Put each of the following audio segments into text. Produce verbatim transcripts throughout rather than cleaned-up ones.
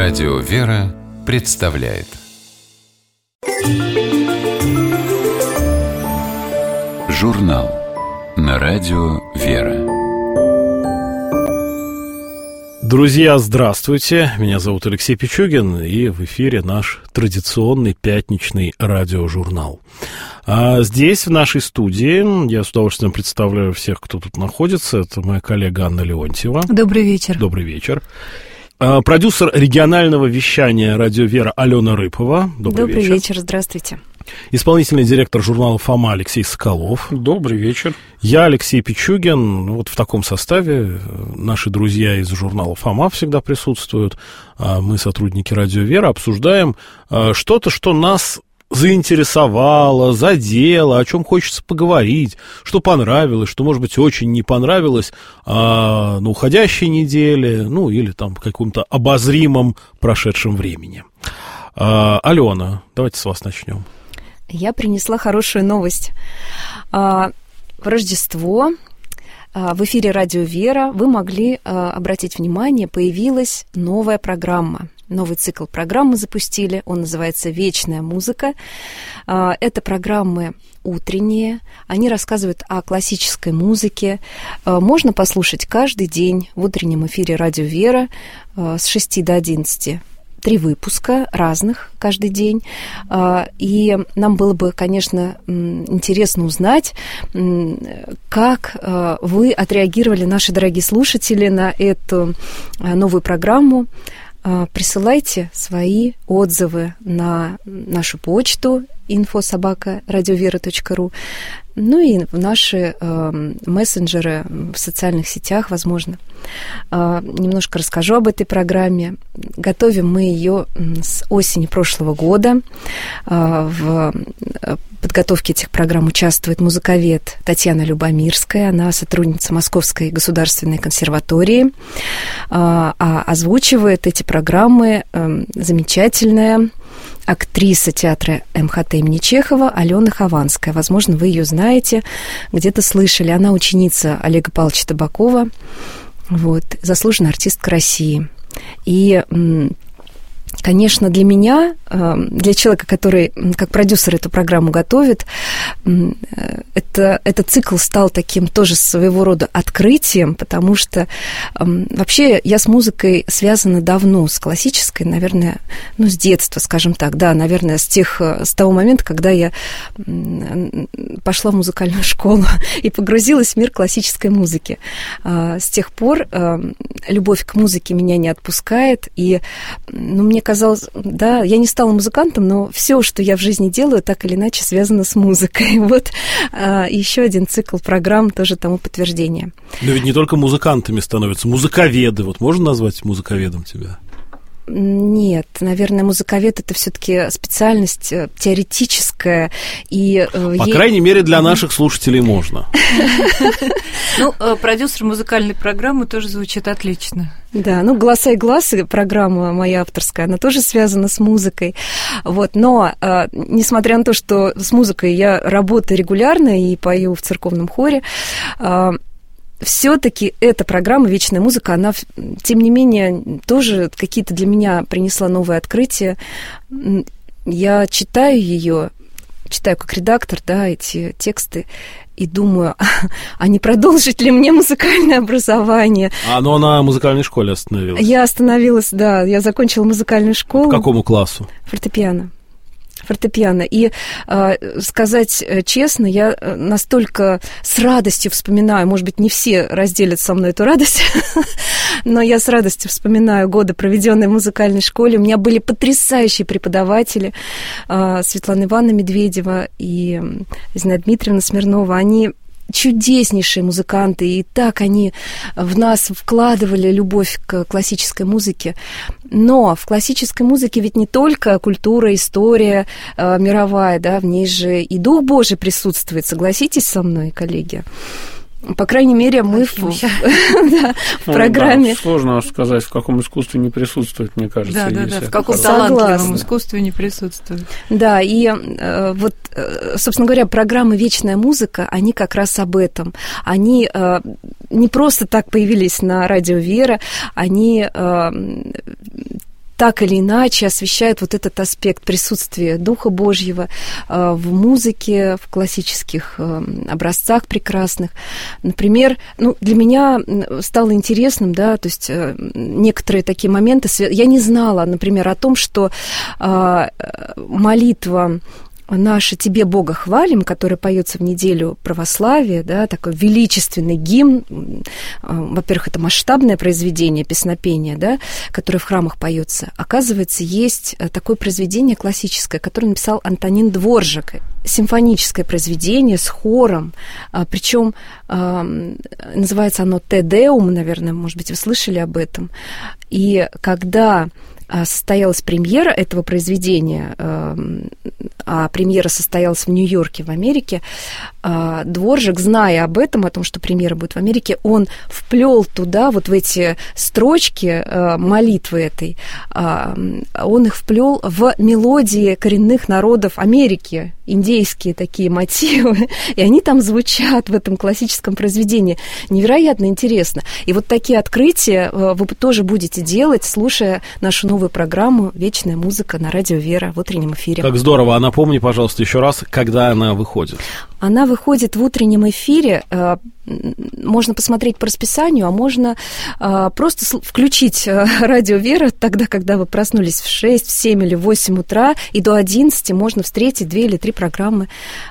Радио «Вера» представляет журнал на радио «Вера». Друзья, здравствуйте. Меня зовут Алексей Пичугин, и в эфире наш традиционный пятничный радиожурнал. А здесь, в нашей студии, я с удовольствием представляю всех, кто тут находится. Это моя коллега Анна Леонтьева. Добрый вечер. Добрый вечер. А, продюсер регионального вещания «Радио Вера» Алена Рыпова. Добрый, Добрый вечер. вечер, здравствуйте. Исполнительный директор журнала «Фома» Алексей Соколов. Добрый вечер. Я Алексей Пичугин. Вот в таком составе наши друзья из журнала «Фома» всегда присутствуют. Мы, сотрудники «Радио Вера», обсуждаем что-то, что нас заинтересовало, задело, о чем хочется поговорить, что понравилось, что, может быть, очень не понравилось а, на уходящей неделе, ну, или там в каком-то обозримом прошедшем времени. А, Алена, давайте с вас начнем. Я принесла хорошую новость. В Рождество в эфире «Радио Вера» вы могли обратить внимание, появилась новая программа. Новый цикл программы запустили, он называется «Вечная музыка». Это программы утренние, они рассказывают о классической музыке. Можно послушать каждый день в утреннем эфире «Радио Вера» с шести до одиннадцати. Три выпуска разных каждый день. И нам было бы, конечно, интересно узнать, как вы отреагировали, наши дорогие слушатели, на эту новую программу. Присылайте свои отзывы на нашу почту инфо собака радиовера точка ру, ну и в наши э, мессенджеры в социальных сетях, возможно. Э, немножко расскажу об этой программе. Готовим мы ее с осени прошлого года. Э, в подготовке этих программ участвует музыковед Татьяна Любомирская. Она сотрудница Московской государственной консерватории. Э, а озвучивает эти программы э, замечательная актриса театра эм ха тэ имени Чехова Алена Хованская. Возможно, вы ее знаете, где-то слышали. Она ученица Олега Павловича Табакова, вот, заслуженная артистка России. И, конечно, для меня, для человека, который как продюсер эту программу готовит, это, этот цикл стал таким тоже своего рода открытием, потому что вообще я с музыкой связана давно, с классической, наверное, ну, с детства, скажем так, да, наверное, с тех, с того момента, когда я пошла в музыкальную школу и погрузилась в мир классической музыки. С тех пор любовь к музыке меня не отпускает, и, ну, мне казалось, да, я не стала музыкантом, но все, что я в жизни делаю, так или иначе связано с музыкой. Вот а, еще один цикл программ тоже тому подтверждение. Но ведь не только музыкантами становятся, музыковеды. Вот можно назвать музыковедом тебя? Нет, наверное, музыковед — это все-таки специальность теоретическая. И По ей... крайней мере, для наших слушателей можно. Ну, продюсер музыкальной программы тоже звучит отлично. Да, ну, «Голоса и глазы», программа моя авторская, она тоже связана с музыкой. Вот, но, э, несмотря на то, что с музыкой я работаю регулярно и пою в церковном хоре, э, все-таки эта программа «Вечная музыка», она, тем не менее, тоже какие-то для меня принесла новые открытия. Я читаю ее, читаю как редактор, да, эти тексты, и думаю, а не продолжить ли мне музыкальное образование? А оно на музыкальной школе остановилось? Я остановилась, да, я закончила музыкальную школу. По какому классу? Фортепиано. Фортепиано. И э, сказать честно, я настолько с радостью вспоминаю, может быть, не все разделят со мной эту радость, но я с радостью вспоминаю годы, проведенные в музыкальной школе. У меня были потрясающие преподаватели, э, Светлана Ивановна Медведева и Зинаида Дмитриевна Смирнова. Они чудеснейшие музыканты, и так они в нас вкладывали любовь к классической музыке. Но в классической музыке ведь не только культура, история э, мировая, да, в ней же и Дух Божий присутствует. Согласитесь со мной, коллеги? По крайней мере, мы в, да, в программе... Ну, да, сложно сказать, в каком искусстве не присутствует, мне кажется. Да, да, да, в каком Согласна. талантливом искусстве не присутствует. Да, и э, вот, э, собственно говоря, программы «Вечная музыка», они как раз об этом. Они э, не просто так появились на радио «Вера», они... Э, так или иначе освещают вот этот аспект присутствия Духа Божьего э, в музыке, в классических э, образцах прекрасных. Например, ну, для меня стало интересным, да, то есть э, некоторые такие моменты, я не знала, например, о том, что э, молитва «Наше Тебе, Бога, хвалим», который поется в неделю православия, да, такой величественный гимн. Во-первых, это масштабное произведение песнопения, да, которое в храмах поется. Оказывается, есть такое произведение классическое, которое написал Антонин Дворжак. Симфоническое произведение с хором, причем называется оно «Те Деум», наверное, может быть, вы слышали об этом. И когда состоялась премьера этого произведения, а премьера состоялась в Нью-Йорке, в Америке, Дворжак, зная об этом, о том, что премьера будет в Америке, он вплел туда, вот в эти строчки молитвы этой, он их вплел в мелодии коренных народов Америки, индейские такие мотивы, и они там звучат в этом классическом произведении. Невероятно интересно. И вот такие открытия вы тоже будете делать, слушая нашу новую программу «Вечная музыка» на радио «Вера» в утреннем эфире. Как здорово. А напомни, пожалуйста, еще раз, когда она выходит. Она выходит в утреннем эфире. Можно посмотреть по расписанию, а можно просто включить радио «Вера» тогда, когда вы проснулись в шесть, в семь или в восемь утра, и до одиннадцати можно встретить две или три программы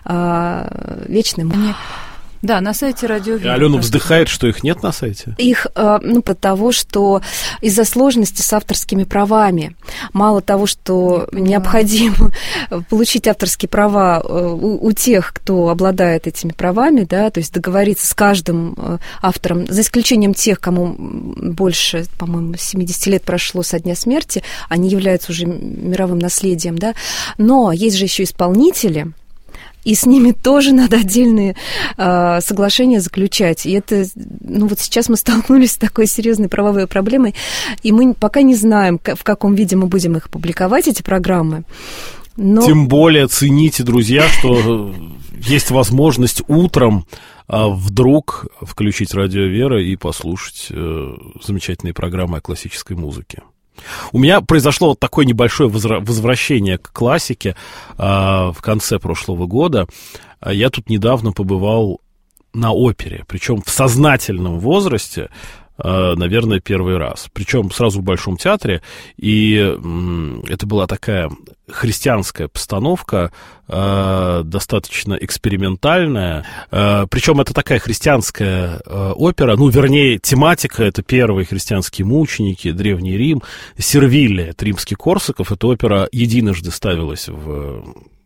«Вечной музыки». Да, на сайте радио «Вера». Алена вздыхает, что их нет на сайте? Их, ну, потому что из-за сложности с авторскими правами. Мало того, что необходимо получить авторские права у, у тех, кто обладает этими правами, да, то есть договориться с каждым автором, за исключением тех, кому больше, по-моему, семьдесят лет прошло со дня смерти, они являются уже мировым наследием, да, но есть же еще исполнители, и с ними тоже надо отдельные э, соглашения заключать. И это, ну вот сейчас мы столкнулись с такой серьезной правовой проблемой, и мы пока не знаем, в каком виде мы будем их публиковать, эти программы. Но... Тем более цените, друзья, что есть возможность утром вдруг включить радио «Вера» и послушать замечательные программы о классической музыке. У меня произошло вот такое небольшое возвращение к классике а, в конце прошлого года. Я тут недавно побывал на опере, причем в сознательном возрасте, а, наверное, первый раз. Причем сразу в Большом театре, и м, это была такая христианская постановка, э, достаточно экспериментальная. Э, причем это такая христианская э, опера, ну, вернее, тематика — это первые христианские мученики, Древний Рим, Сервилия, это римский Корсаков. Эта опера единожды ставилась в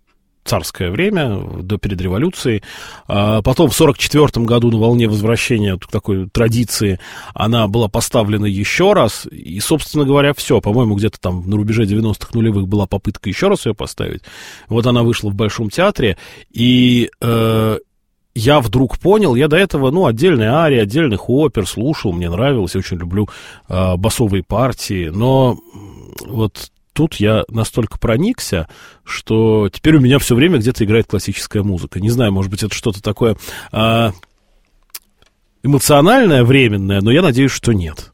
царское время, до перед революцией. А потом в сорок четвёртом году на волне возвращения такой традиции она была поставлена еще раз. И, собственно говоря, все. По-моему, где-то там на рубеже девяностых нулевых была попытка еще раз ее поставить. Вот она вышла в Большом театре. И э, я вдруг понял, я до этого, ну, отдельные арии, отдельных опер слушал, мне нравилось, я очень люблю э, басовые партии. Но вот тут я настолько проникся, что теперь у меня все время где-то играет классическая музыка. Не знаю, может быть, это что-то такое а, эмоциональное, временное, но я надеюсь, что нет.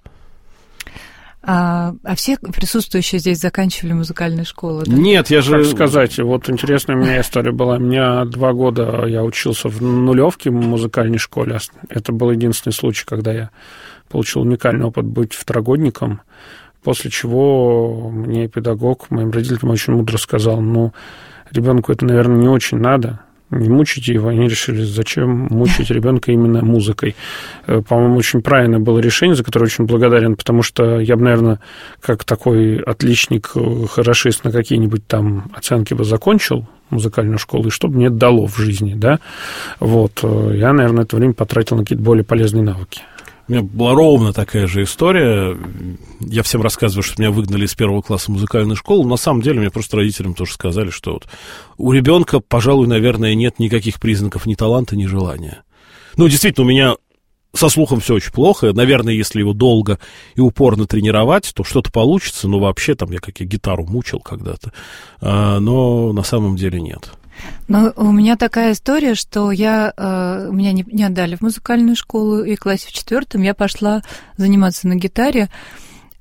А, а все присутствующие здесь заканчивали музыкальные школы, да? Нет, я же... Как сказать, вот интересная у меня история была. У меня два года я учился в нулевке в музыкальной школе. Это был единственный случай, когда я получил уникальный опыт быть второгодником. После чего мне педагог, моим родителям очень мудро сказал: ну, ребенку это, наверное, не очень надо, не мучите его. Они решили, зачем мучить ребенка именно музыкой. По-моему, очень правильное было решение, за которое очень благодарен, потому что я бы, наверное, как такой отличник, хорошист на какие-нибудь там оценки бы закончил музыкальную школу, и что бы мне это дало в жизни, да? Вот. Я, наверное, это время потратил на какие-то более полезные навыки. У меня была ровно такая же история. Я всем рассказываю, что меня выгнали из первого класса музыкальной школы. На самом деле, мне просто родителям тоже сказали, что вот у ребенка, пожалуй, наверное, нет никаких признаков ни таланта, ни желания. Ну, действительно, у меня со слухом все очень плохо. Наверное, если его долго и упорно тренировать, то что-то получится. Но вообще, там, я как я гитару мучил когда-то. А, но на самом деле нет. Но у меня такая история, что я, э, меня не, не отдали в музыкальную школу, и в классе в четвертом я пошла заниматься на гитаре.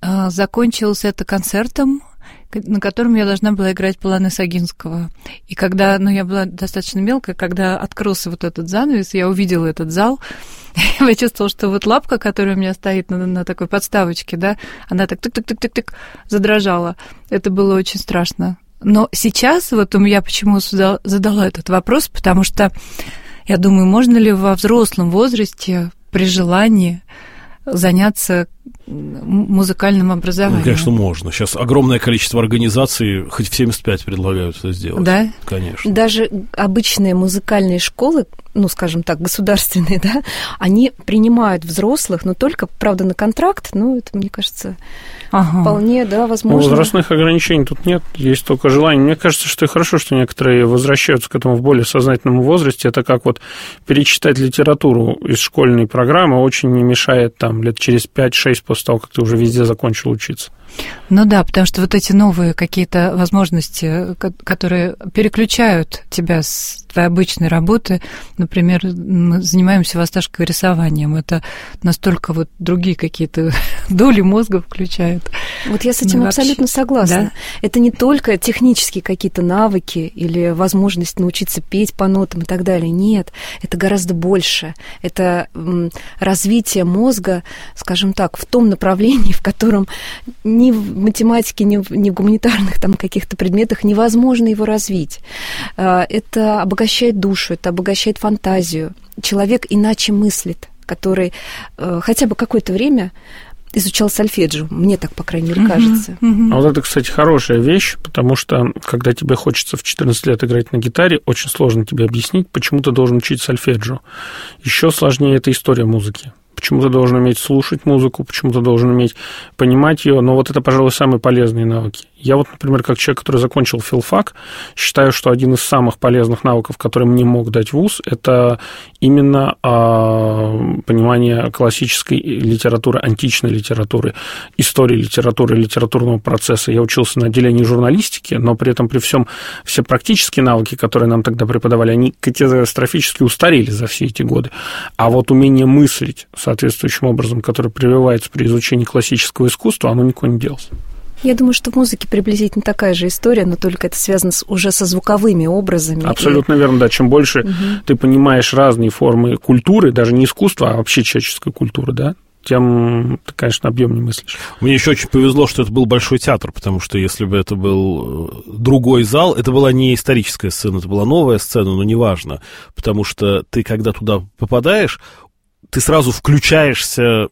Закончилось это концертом, на котором я должна была играть Полонез Огинского. И когда, ну, я была достаточно мелкая, когда открылся вот этот занавес, я увидела этот зал, я почувствовала, что вот лапка, которая у меня стоит на, на такой подставочке, да, она так тык-тык-тык-тык-тык задрожала. Это было очень страшно. Но сейчас вот я почему задала этот вопрос, потому что я думаю, можно ли во взрослом возрасте при желании заняться музыкальным образованием? Ну, конечно, можно. Сейчас огромное количество организаций хоть в семьдесят пять предлагают это сделать. Да? Конечно. Даже обычные музыкальные школы, ну, скажем так, государственные, да, они принимают взрослых, но только, правда, на контракт, ну, это, мне кажется, ага. вполне, да, возможно. Ну, возрастных ограничений тут нет, есть только желание. Мне кажется, что и хорошо, что некоторые возвращаются к этому в более сознательном возрасте. Это как вот перечитать литературу из школьной программы очень не мешает там лет через пять-шесть после того, как ты уже везде закончил учиться. Ну да, потому что вот эти новые какие-то возможности, которые переключают тебя с твоей обычной работы, например, мы занимаемся восташкой рисованием, это настолько вот другие какие-то доли мозга включают. Вот я с этим ну, абсолютно вообще согласна. Да? Это не только технические какие-то навыки или возможность научиться петь по нотам и так далее. Нет, это гораздо больше. Это развитие мозга, скажем так, в том направлении, в котором ни в математике, ни в, ни в гуманитарных там каких-то предметах невозможно его развить. Это обогащает душу, это обогащает фантазию. Человек иначе мыслит, который хотя бы какое-то время изучал сольфеджио. Мне так, по крайней мере, кажется. Uh-huh, uh-huh. А вот это, кстати, хорошая вещь, потому что, когда тебе хочется в четырнадцать лет играть на гитаре, очень сложно тебе объяснить, почему ты должен учить сольфеджио. Еще сложнее это история музыки. Почему ты должен уметь слушать музыку, почему ты должен уметь понимать ее. Но вот это, пожалуй, самые полезные навыки. Я вот, например, как человек, который закончил филфак, считаю, что один из самых полезных навыков, который мне мог дать вуз, это именно э, понимание классической литературы, античной литературы, истории литературы, литературного процесса. Я учился на отделении журналистики, но при этом при всем все практические навыки, которые нам тогда преподавали, они катастрофически устарели за все эти годы. А вот умение мыслить соответствующим образом, который прививается при изучении классического искусства, оно никуда не делось. Я думаю, что в музыке приблизительно такая же история, но только это связано с, уже со звуковыми образами. Абсолютно и... верно, да. Чем больше угу. ты понимаешь разные формы культуры, даже не искусства, а вообще человеческой культуры, да, тем ты, конечно, объемнее мыслишь. Мне еще очень повезло, что это был Большой театр, потому что если бы это был другой зал, это была не историческая сцена, это была новая сцена, но неважно, потому что ты, когда туда попадаешь, ты сразу включаешься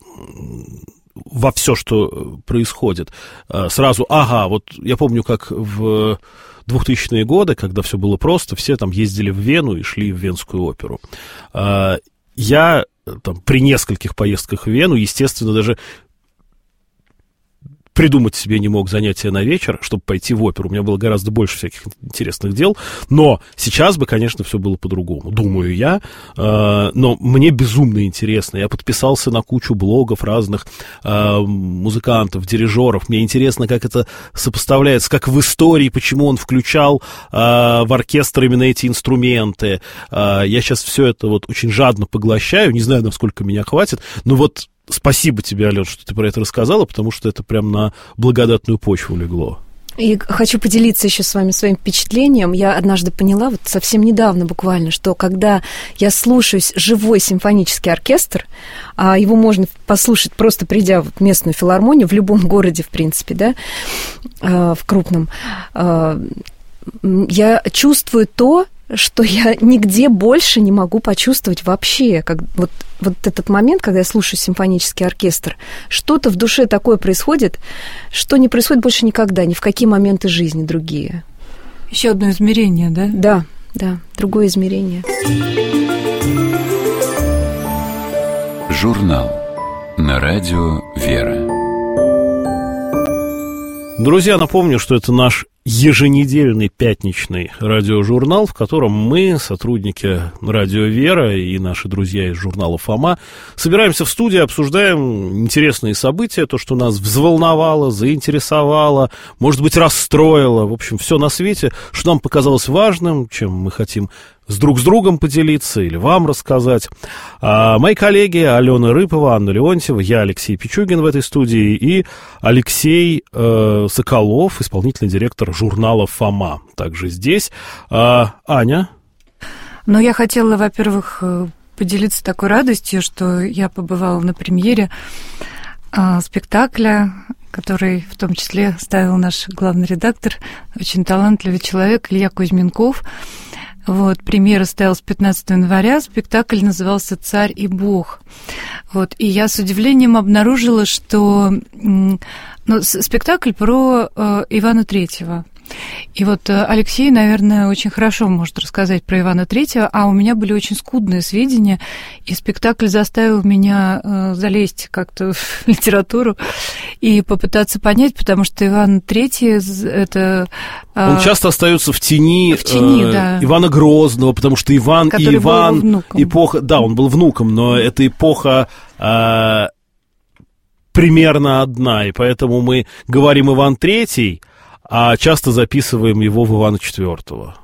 во все, что происходит. Сразу, ага, вот я помню, как в двухтысячные годы, когда все было просто, все там ездили в Вену и шли в Венскую оперу. Я там, при нескольких поездках в Вену, естественно, даже придумать себе не мог занятия на вечер, чтобы пойти в оперу. У меня было гораздо больше всяких интересных дел. Но сейчас бы, конечно, все было по-другому, думаю я. Но мне безумно интересно. Я подписался на кучу блогов разных музыкантов, дирижеров. Мне интересно, как это сопоставляется, как в истории, почему он включал в оркестр именно эти инструменты. Я сейчас все это вот очень жадно поглощаю. Не знаю, насколько меня хватит, но вот спасибо тебе, Алён, что ты про это рассказала, потому что это прям на благодатную почву легло. И хочу поделиться еще с вами своим впечатлением. Я однажды поняла, вот совсем недавно буквально, что когда я слушаюсь живой симфонический оркестр, а его можно послушать просто придя в местную филармонию, в любом городе, в принципе, да, в крупном, я чувствую то, что я нигде больше не могу почувствовать вообще. Как, вот, вот этот момент, когда я слушаю симфонический оркестр, что-то в душе такое происходит, что не происходит больше никогда, ни в какие моменты жизни другие. Еще одно измерение, да? Да, да, другое измерение. Журнал на радио «Вера». Друзья, напомню, что это наш еженедельный пятничный радиожурнал, в котором мы, сотрудники радио «Вера» и наши друзья из журнала «Фома», собираемся в студии, обсуждаем интересные события, то, что нас взволновало, заинтересовало, может быть, расстроило, в общем, все на свете, что нам показалось важным, чем мы хотим с друг с другом поделиться или вам рассказать. А, мои коллеги Алена Рыпова, Анна Леонтьева, я Алексей Пичугин в этой студии и Алексей э, Соколов, исполнительный директор журнала «Фома», также здесь. А, Аня? Ну, я хотела, во-первых, поделиться такой радостью, что я побывала на премьере э, спектакля, который в том числе ставил наш главный редактор, очень талантливый человек Илья Кузьменков. Вот, премьера состоялась пятнадцатого января, спектакль назывался «Царь и Бог». Вот, и я с удивлением обнаружила, что ну, спектакль про э, Ивана Третьего. И вот Алексей, наверное, очень хорошо может рассказать про Ивана Третьего, а у меня были очень скудные сведения, и спектакль заставил меня э, залезть как-то в литературу и попытаться понять, потому что Иван Третий — это... Э, Он часто остается в тени, в тени э, да. Ивана Грозного, потому что Иван Который и Иван... был эпоха, да, он был внуком, но это эпоха... Э, примерно одна, и поэтому мы говорим Иван Третий, а часто записываем его в Ивана Четвертого.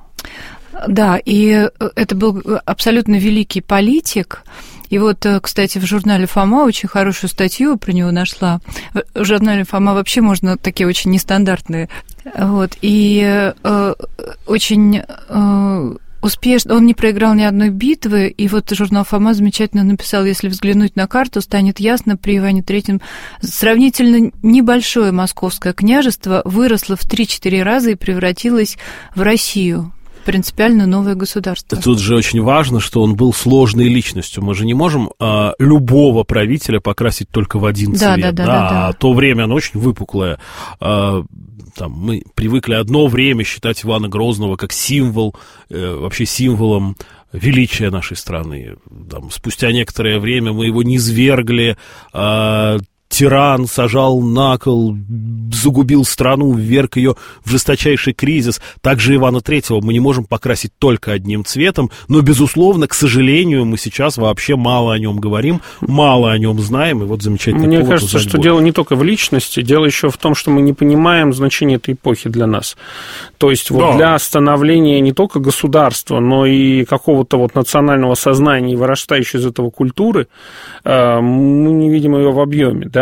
Да, и это был абсолютно великий политик. И вот, кстати, в журнале «Фома» очень хорошую статью про него нашла. В журнале «Фома» вообще можно такие очень нестандартные. Вот, и э, очень... Э, успешно, он не проиграл ни одной битвы, и вот журнал «Фома» замечательно написал: если взглянуть на карту, станет ясно, при Иване Третьем сравнительно небольшое московское княжество выросло в три-четыре раза и превратилось в Россию. Принципиально новое государство. Тут же очень важно, что он был сложной личностью. Мы же не можем а, любого правителя покрасить только в один да, цвет. Да, да, да, да, да. А то время, оно очень выпуклое. А, там, мы привыкли одно время считать Ивана Грозного как символ, э, вообще символом величия нашей страны. Там, спустя некоторое время мы его низвергли, э, тиран сажал на кол, загубил страну, вверг ее в жесточайший кризис. Также Ивана Третьего мы не можем покрасить только одним цветом, но, безусловно, к сожалению, мы сейчас вообще мало о нем говорим, мало о нем знаем, и вот замечательный Мне повод кажется, узнать что больше. дело не только в личности, дело еще в том, что мы не понимаем значение этой эпохи для нас. То есть вот да. для становления не только государства, но и какого-то вот национального сознания, вырастающей из этого культуры, мы не видим ее в объеме, да.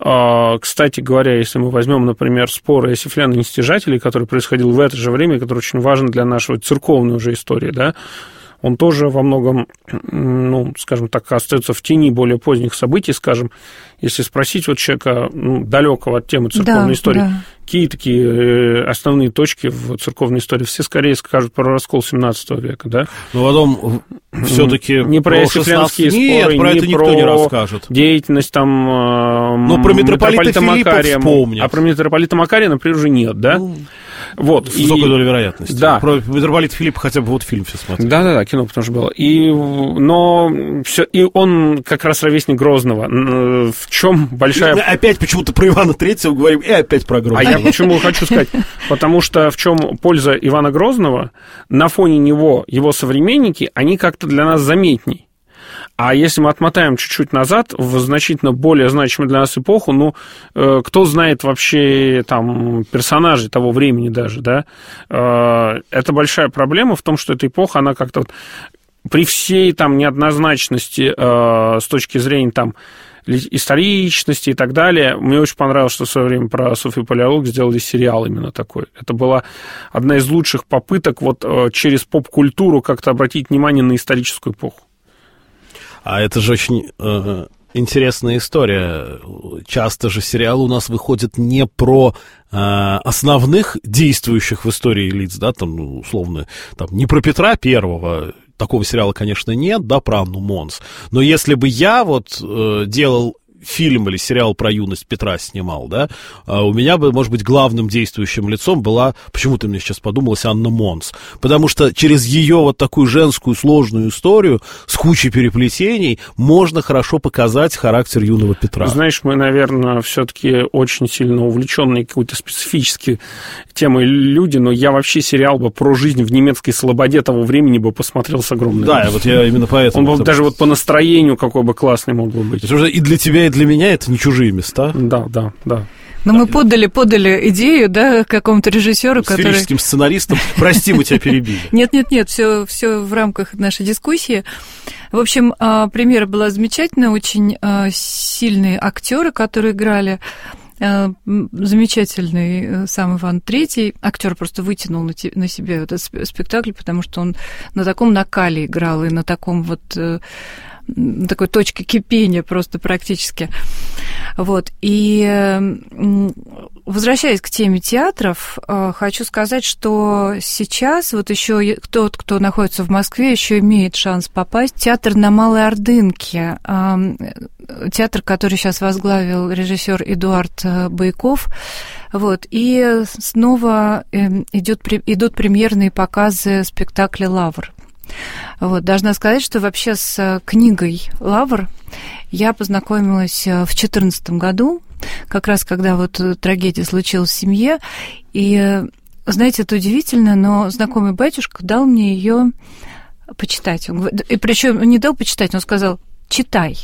Кстати говоря, если мы возьмем, например, спор Иосифлян и Нестяжателей, который происходил в это же время, который очень важен для нашей церковной уже истории, да, он тоже во многом, ну, скажем так, остается в тени более поздних событий, скажем, если спросить вот человека, ну, далекого от темы церковной да, истории, да. какие такие основные точки в церковной истории, все скорее скажут про раскол семнадцатого века, да? Но потом все-таки не про иосифлянские споры, нет, про не это никто про не расскажет. Деятельность там Но про митрополита, митрополита Филиппа вспомнят. А про митрополита Макария, например, уже нет, да? Ну, вот. С высокой и... долей вероятности. Да. Про митрополита Филиппа хотя бы вот фильм все смотрели. Да-да-да, кино потому что было. И, но все, и он как раз ровесник Грозного. В чем большая... Мы опять почему-то про Ивана Третьего говорим, и опять про Грозного. А я почему хочу сказать? Потому что в чем польза Ивана Грозного? На фоне него его современники, они как-то для нас заметней. А если мы отмотаем чуть-чуть назад, в значительно более значимую для нас эпоху, ну, э, кто знает вообще там персонажей того времени даже, да, э, это большая проблема в том, что эта эпоха, она как-то вот, при всей там неоднозначности э, с точки зрения там историчности и так далее, мне очень понравилось, что в свое время про Софью Палеолог сделали сериал именно такой. Это была одна из лучших попыток вот э, через поп-культуру как-то обратить внимание на историческую эпоху. А это же очень э, интересная история. Часто же сериалы у нас выходят не про э, основных действующих в истории лиц, да, там, ну, условно, там, не про Петра Первого, такого сериала, конечно, нет, да, про Анну Монс. Но если бы я вот э, делал фильм или сериал про юность Петра снимал, да, у меня бы, может быть, главным действующим лицом была, почему-то мне сейчас подумалось, Анна Монс. Потому что через ее вот такую женскую сложную историю с кучей переплетений можно хорошо показать характер юного Петра. Знаешь, мы, наверное, все-таки очень сильно увлеченные какой-то специфической темой люди, но я вообще сериал бы про жизнь в немецкой слободе того времени бы посмотрел с огромной Да, вот я именно поэтому. Он бы даже вот по настроению какой бы классный мог бы быть. И для тебя, и для меня это не чужие места. Да, да, да. Но мы подали, подали идею, да, какому-то режиссеру, который... Сферическим сценаристом. Прости, мы тебя перебили. Нет-нет-нет, все, все в рамках нашей дискуссии. В общем, премьера была замечательная, очень сильные актеры, которые играли. Замечательный сам Иван Третий. Актер просто вытянул на, те, на себя этот спектакль, потому что он на таком накале играл и на таком вот на такой точке кипения просто практически. Вот. И возвращаясь к теме театров, хочу сказать, что сейчас вот еще тот, кто находится в Москве, еще имеет шанс попасть в театр на Малой Ордынке. Театр, который сейчас возглавил режиссер Эдуард Байков. Вот. И снова идет, идут премьерные показы спектакля «Лавр». Вот. Должна сказать, что вообще с книгой «Лавр» я познакомилась в две тысячи четырнадцатом году, как раз когда вот трагедия случилась в семье. И, знаете, это удивительно, но знакомый батюшка дал мне ее почитать. Он, и причем не дал почитать, он сказал: «Читай».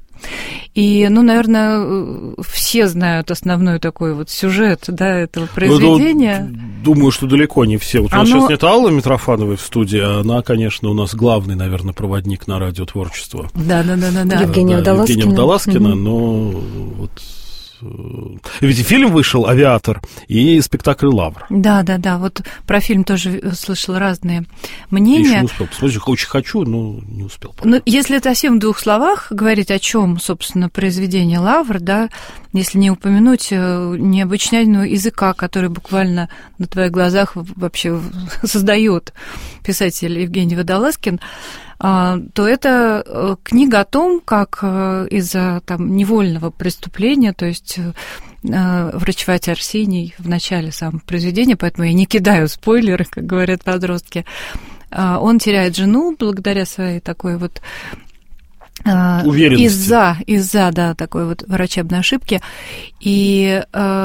И, ну, наверное, все знают основной такой вот сюжет, да, этого произведения. Ну, думаю, что далеко не все. Вот у нас Оно... сейчас нет Аллы Митрофановой в студии, а она, конечно, у нас главный, наверное, проводник на радиотворчество. Да-да-да. Евгения да, Водолазкина. Евгения Водолазкина, угу. Но вот... Ведь и фильм вышел «Авиатор», и спектакль «Лавр». Да-да-да, вот про фильм тоже слышала разные мнения. Я еще не успел посмотреть, очень хочу, но не успел. Ну, если совсем в двух словах говорить, о чем, собственно, произведение «Лавр», да, если не упомянуть необычайного языка, который буквально на твоих глазах вообще создает писатель Евгений Водолазкин, то это книга о том, как из-за там невольного преступления, то есть врачеватель Арсений в начале самого произведения, поэтому я не кидаю спойлеры, как говорят подростки, он теряет жену благодаря своей такой вот уверенности. Из-за, из-за, да, такой вот врачебной ошибки, и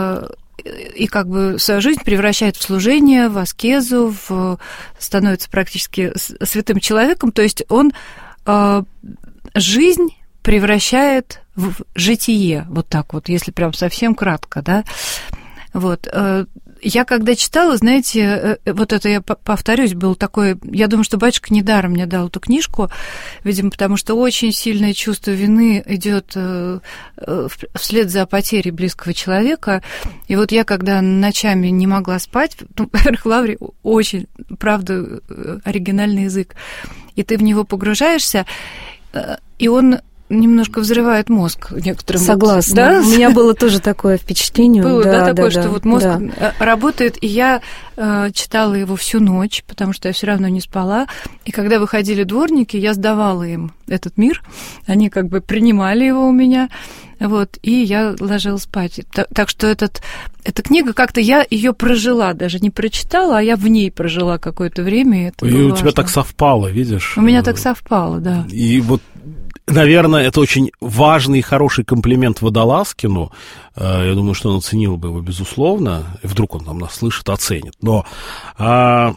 и как бы свою жизнь превращает в служение, в аскезу, в, становится практически святым человеком, то есть он э, жизнь превращает в житие, вот так вот, если прям совсем кратко, да, вот. Э, я когда читала, знаете, вот это я повторюсь, был такой, я думаю, что батюшка недаром мне дал эту книжку, видимо, потому что очень сильное чувство вины идет вслед за потерей близкого человека. И вот я, когда ночами не могла спать, ну, во-первых, в «Лавре» очень, правда, оригинальный язык, и ты в него погружаешься, и он немножко взрывает мозг некоторым. Согласна. Да? У меня было тоже такое впечатление. Было, да, да, такое, да, что да, вот мозг да. работает, и я э, читала его всю ночь, потому что я все равно не спала. И когда выходили дворники, я сдавала им этот мир, они как бы принимали его у меня, вот, и я ложилась спать. Так, так что этот, эта книга, как-то я ее прожила, даже не прочитала, а я в ней прожила какое-то время. И, это и было у важно. тебя так совпало, видишь? У меня так совпало, да. И вот, наверное, это очень важный и хороший комплимент Водолазкину. Я думаю, что он оценил бы его, безусловно. И вдруг он там нас слышит, оценит. Но а,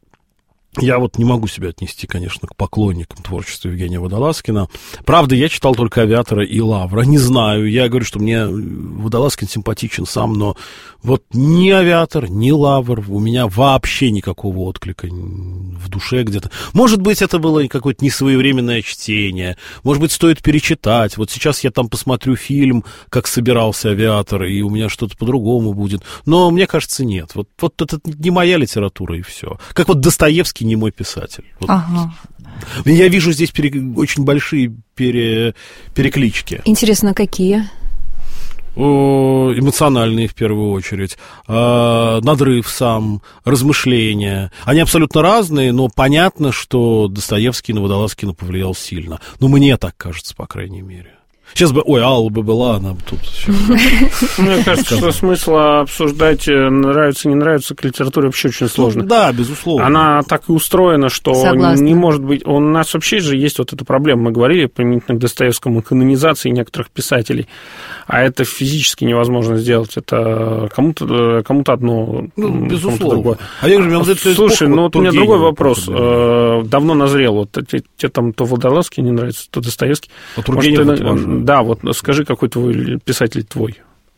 я вот не могу себя отнести, конечно, к поклонникам творчества Евгения Водолазкина. Правда, я читал только «Авиатора» и «Лавра». Не знаю, я говорю, что мне Водолазкин симпатичен сам, но вот ни «Авиатор», ни «Лавр» у меня вообще никакого отклика в душе где-то. Может быть, это было какое-то несвоевременное чтение, может быть, стоит перечитать. Вот сейчас я там посмотрю фильм, как собирался «Авиатор», и у меня что-то по-другому будет. Но мне кажется, нет. Вот, вот это не моя литература, и все. Как вот Достоевский не мой писатель. Вот. Ага. Я вижу здесь пере... очень большие пере... переклички. Интересно, какие? Эмоциональные, в первую очередь, надрыв сам, размышления. Они абсолютно разные, но понятно, что Достоевский на Водолазкина повлиял сильно. Ну, мне так кажется, по крайней мере. Сейчас бы, ой, Алла бы была, она бы тут... Мне кажется, что смысла обсуждать, нравится, не нравится, к литературе вообще очень сложно. Да, безусловно. Она так и устроена, что Согласна. Не может быть... У нас вообще же есть вот эта проблема. Мы говорили применительно к Достоевскому, канонизации некоторых писателей, а это физически невозможно сделать. Это кому-то, кому-то одно, ну, безусловно. Кому-то другое. А я говорю, вот слушай, ну вот у меня другой вопрос. Давно назрел. Вот тебе там то Водолазский не нравится, то Достоевский. А Тургенев вот важно. Да, вот скажи, какой твой писатель твой?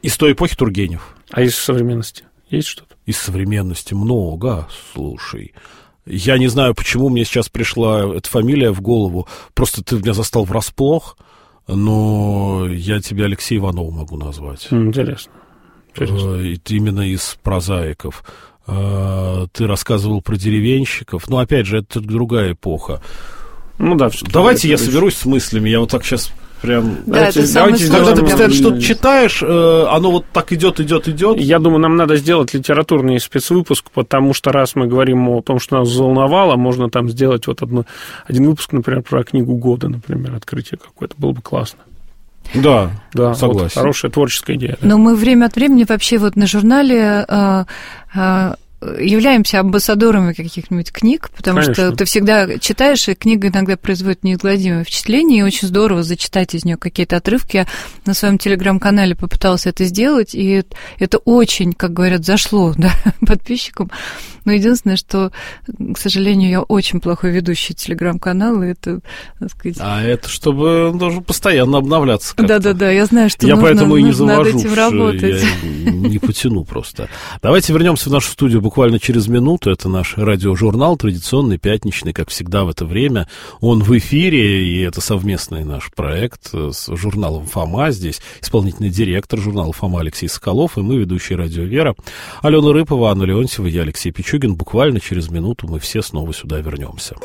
Из той эпохи Тургенев. А из современности есть что-то? Из современности много, слушай. Я не знаю, почему мне сейчас пришла эта фамилия в голову. Просто ты меня застал врасплох, но я тебя Алексей Иванов могу назвать. Интересно. Интересно. Именно из прозаиков. Ты рассказывал про деревенщиков. Но, опять же, это другая эпоха. Ну да. Давайте я соберусь с мыслями. Я вот так сейчас прям... Да, давайте, это давайте, когда ты постоянно что-то читаешь, оно вот так идет, идет, идет. Я думаю, нам надо сделать литературный спецвыпуск, потому что раз мы говорим о том, что нас взволновало, можно там сделать вот одну, один выпуск, например, про книгу года, например, открытие какое-то. Было бы классно. Да, да, согласен. Вот хорошая творческая идея. Да. Но мы время от времени вообще вот на журнале э, э, являемся амбассадорами каких-нибудь книг, потому Конечно. Что ты всегда читаешь, и книга иногда производит неизгладимое впечатление, и очень здорово зачитать из нее какие-то отрывки. Я на своем телеграм-канале попыталась это сделать, и это очень, как говорят, зашло, да, подписчикам. Но единственное, что, к сожалению, я очень плохой ведущий телеграм-канала, и это, так сказать... А это чтобы он должен постоянно обновляться как-то. Да-да-да, я знаю, что я нужно, поэтому и не завожу, над этим работать. Я не потяну просто. Давайте вернемся в нашу студию буквально через минуту. Это наш радиожурнал, традиционный, пятничный, как всегда в это время. Он в эфире, и это совместный наш проект с журналом «Фома». Здесь исполнительный директор журнала «Фома» Алексей Соколов, и мы, ведущие «Радио Вера», Алена Рыпова, Анна Леонтьева, я Алексей Пичугин. Буквально через минуту мы все снова сюда вернемся.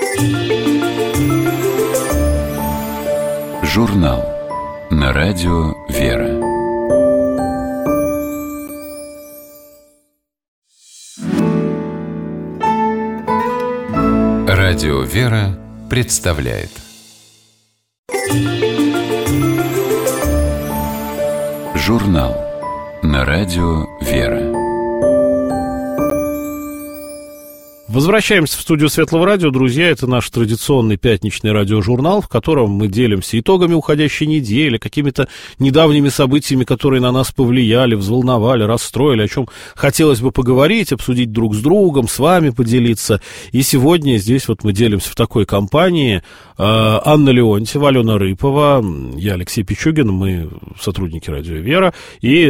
Журнал на радио «Вера». Радио «Вера» представляет журнал на радио «Вера». Возвращаемся в студию Светлого радио, друзья. Это наш традиционный пятничный радиожурнал, в котором мы делимся итогами уходящей недели, какими-то недавними событиями, которые на нас повлияли, взволновали, расстроили, о чем хотелось бы поговорить, обсудить друг с другом, с вами поделиться. И сегодня здесь вот мы делимся в такой компании. Анна Леонтьева, Алена Рыпова, я Алексей Пичугин, мы сотрудники «Радио Вера», и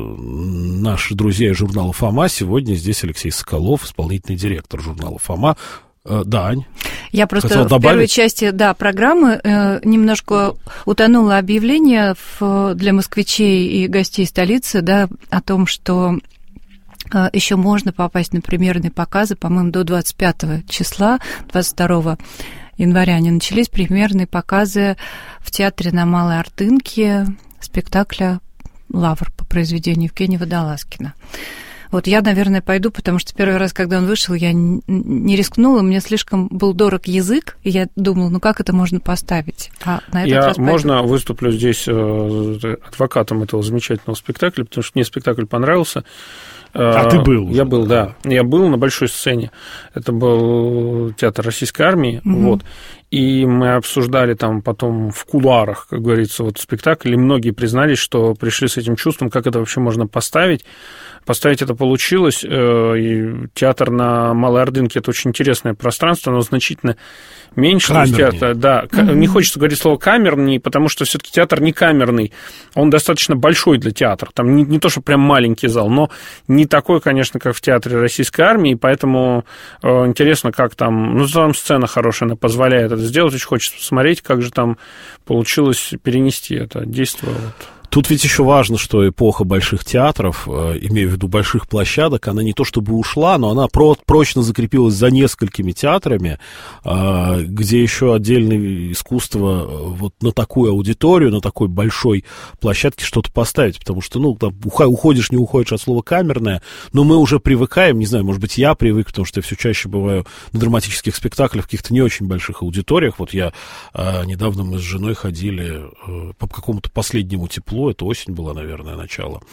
наши друзья из журнала «Фома». Сегодня здесь Алексей Соколов, исполнительный директор журнала «Фома». Да, Ань? Я просто в первой части, да, программы э, немножко утонуло объявление в, для москвичей и гостей столицы, да, о том, что э, еще можно попасть на премьерные показы, по-моему, до двадцать пятого числа, двадцать второго января они начались, премьерные показы в театре на Малой Ордынке спектакля «Лавр» по произведению Евгения Водолазкина. Вот я, наверное, пойду, потому что первый раз, когда он вышел, я не рискнула, мне слишком был дорог язык, и я думала, ну как это можно поставить? А на этот я, раз можно, пойду. Выступлю здесь адвокатом этого замечательного спектакля, потому что мне спектакль понравился. А ты был уже? Я был, да. Я был на большой сцене. Это был театр Российской армии, угу. Вот. И мы обсуждали там потом в кулуарах, как говорится, вот спектакль, и многие признались, что пришли с этим чувством, как это вообще можно поставить. Поставить это получилось. И театр на Малой Ордынке – это очень интересное пространство, оно значительно меньше. Театра, да, mm-hmm. Не хочется говорить слово камерный, потому что все-таки театр не камерный, он достаточно большой для театра. Там не, не то, что прям маленький зал, но не такой, конечно, как в театре Российской армии, поэтому э, интересно, как там, ну, там сцена хорошая, она позволяет это сделать, очень хочется посмотреть, как же там получилось перенести это действие. Вот. Тут ведь еще важно, что эпоха больших театров, э, имею в виду больших площадок, она не то чтобы ушла, но она про- прочно закрепилась за несколькими театрами, э, где еще отдельное искусство э, вот на такую аудиторию, на такой большой площадке что-то поставить, потому что, ну, там, уходишь, не уходишь от слова камерное, но мы уже привыкаем, не знаю, может быть, я привык, потому что я все чаще бываю на драматических спектаклях в каких-то не очень больших аудиториях. Вот я э, недавно мы с женой ходили э, по какому-то последнему теплу, это осень была, наверное, начало.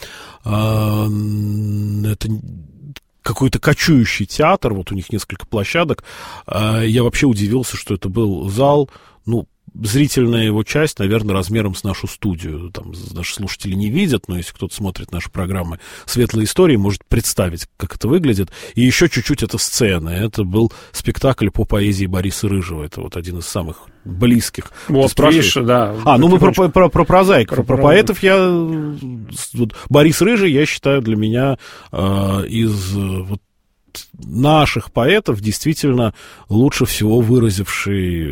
Это какой-то кочующий театр, вот у них несколько площадок. Я вообще удивился, что это был зал, ну, зрительная его часть, наверное, размером с нашу студию. Там наши слушатели не видят, но если кто-то смотрит наши программы «Светлые истории», может представить, как это выглядит. И еще чуть-чуть это сцена. Это был спектакль по поэзии Бориса Рыжего. Это вот один из самых близких. Вот, видишь, да. А, ну мы про, про, про, про прозаиков, про, про поэтов я... Вот, Борис Рыжий, я считаю, для меня э, из вот, наших поэтов действительно лучше всего выразивший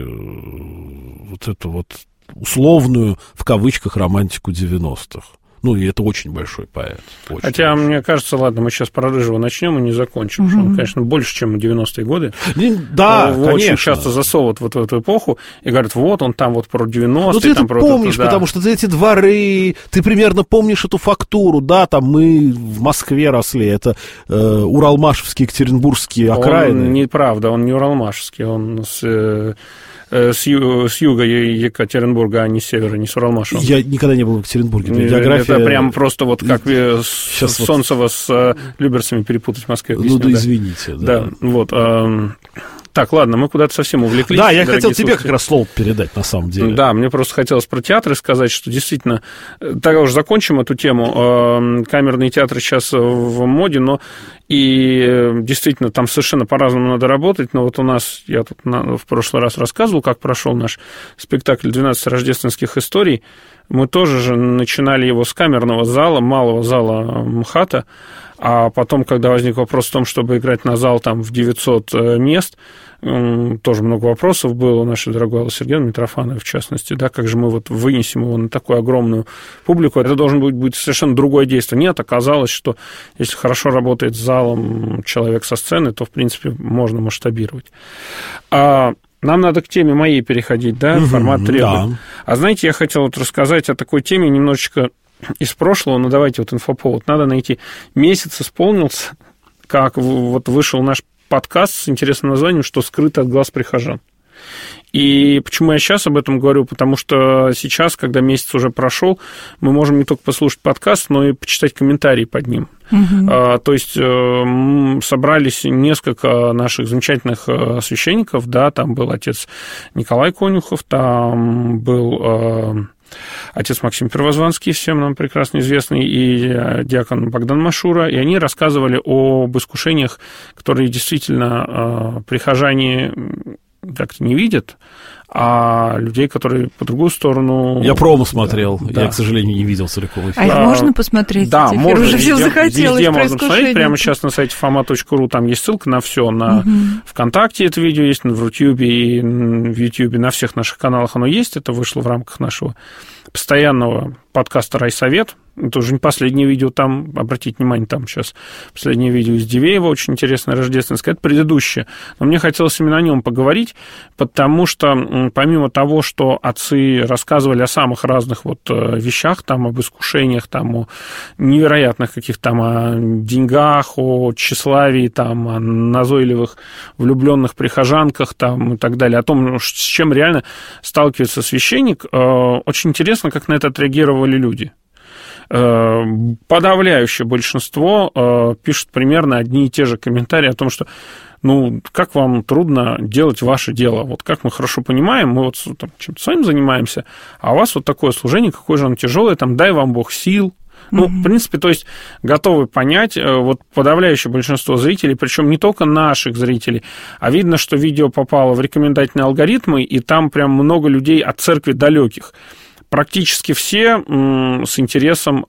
вот эту вот условную, в кавычках, романтику девяностых. Ну, и это очень большой поэт. Очень Хотя, большой. Мне кажется, ладно, мы сейчас про Рыжего начнем и не закончим, mm-hmm. потому что он, конечно, больше, чем девяностые годы. Да, Его конечно. очень часто засовывают вот в эту эпоху и говорят, вот он там вот про девяностые. Ну, ты там это про помнишь, это, да. потому что ты эти дворы, ты примерно помнишь эту фактуру, да, там мы в Москве росли, это э, уралмашевские, екатеринбургские окраины. Он неправда, он не уралмашевский, он с... Э, С, ю, с юга Екатеринбурга, а не с севера, не с Уралмаша. Я никогда не был в Екатеринбурге. География... Это прям просто вот как Сейчас Солнцева вот... с Люберцами перепутать в Москве. Объясню, ну, да, да, извините. Да, да вот. Э, так, ладно, мы куда-то совсем увлеклись. Да, я хотел тебе слушатели. как раз слово передать, на самом деле. Да, мне просто хотелось про театры сказать, что действительно, тогда уже закончим эту тему. Камерные театры сейчас в моде, но и действительно там совершенно по-разному надо работать. Но вот у нас, я тут в прошлый раз рассказывал, как прошел наш спектакль «двенадцать рождественских историй». Мы тоже же начинали его с камерного зала, малого зала МХАТа, а потом, когда возник вопрос в том, чтобы играть на зал там в девятьсот мест, тоже много вопросов было у нашей дорогой Аллы Сергеевны Митрофановой, в частности, да, как же мы вот вынесем его на такую огромную публику, это должен быть, быть совершенно другое действие. Нет, оказалось, что если хорошо работает с залом человек со сцены, то, в принципе, можно масштабировать. А нам надо к теме моей переходить, да, формат требует. Да. А знаете, я хотел вот рассказать о такой теме немножечко из прошлого, но давайте вот инфоповод. Надо найти. Месяц исполнился, как вот вышел наш подкаст с интересным названием «Что скрыто от глаз прихожан». И почему я сейчас об этом говорю? Потому что сейчас, когда месяц уже прошел, мы можем не только послушать подкаст, но и почитать комментарии под ним. Угу. А, то есть собрались несколько наших замечательных священников, да, там был отец Николай Конюхов, там был отец Максим Первозванский, всем нам прекрасно известный, и диакон Богдан Машура, и они рассказывали об искушениях, которые действительно прихожане как-то не видят, а людей, которые по другую сторону... Я промо смотрел, да. Я, к сожалению, не видел целиком эфир. А их можно посмотреть? Да, эфир? можно. Уже всем захотелось. Везде можно посмотреть. Прямо сейчас на сайте фома точка ру там есть ссылка на все. На угу. ВКонтакте это видео есть, в Рутюбе и в Ютьюбе, на всех наших каналах оно есть. Это вышло в рамках нашего постоянного подкаста «Райсовет». Это уже не последнее видео там, обратите внимание, там сейчас последнее видео из Дивеева, очень интересное, рождественское, это предыдущее. Но мне хотелось именно о нем поговорить, потому что помимо того, что отцы рассказывали о самых разных вот вещах, там, об искушениях, там, о невероятных каких-то там о деньгах, о тщеславии, там, о назойливых влюбленных прихожанках там, и так далее, о том, с чем реально сталкивается священник, очень интересно, как на это отреагировали люди. Подавляющее большинство э, пишут примерно одни и те же комментарии о том, что ну, как вам трудно делать ваше дело. Вот как мы хорошо понимаем, мы вот там, чем-то своим занимаемся, а у вас вот такое служение, какое же оно тяжелое, там, дай вам Бог сил. Ну, mm-hmm. в принципе, то есть готовы понять, вот подавляющее большинство зрителей, причем не только наших зрителей, а видно, что видео попало в рекомендательные алгоритмы, и там прям много людей от церкви далеких. Практически все с интересом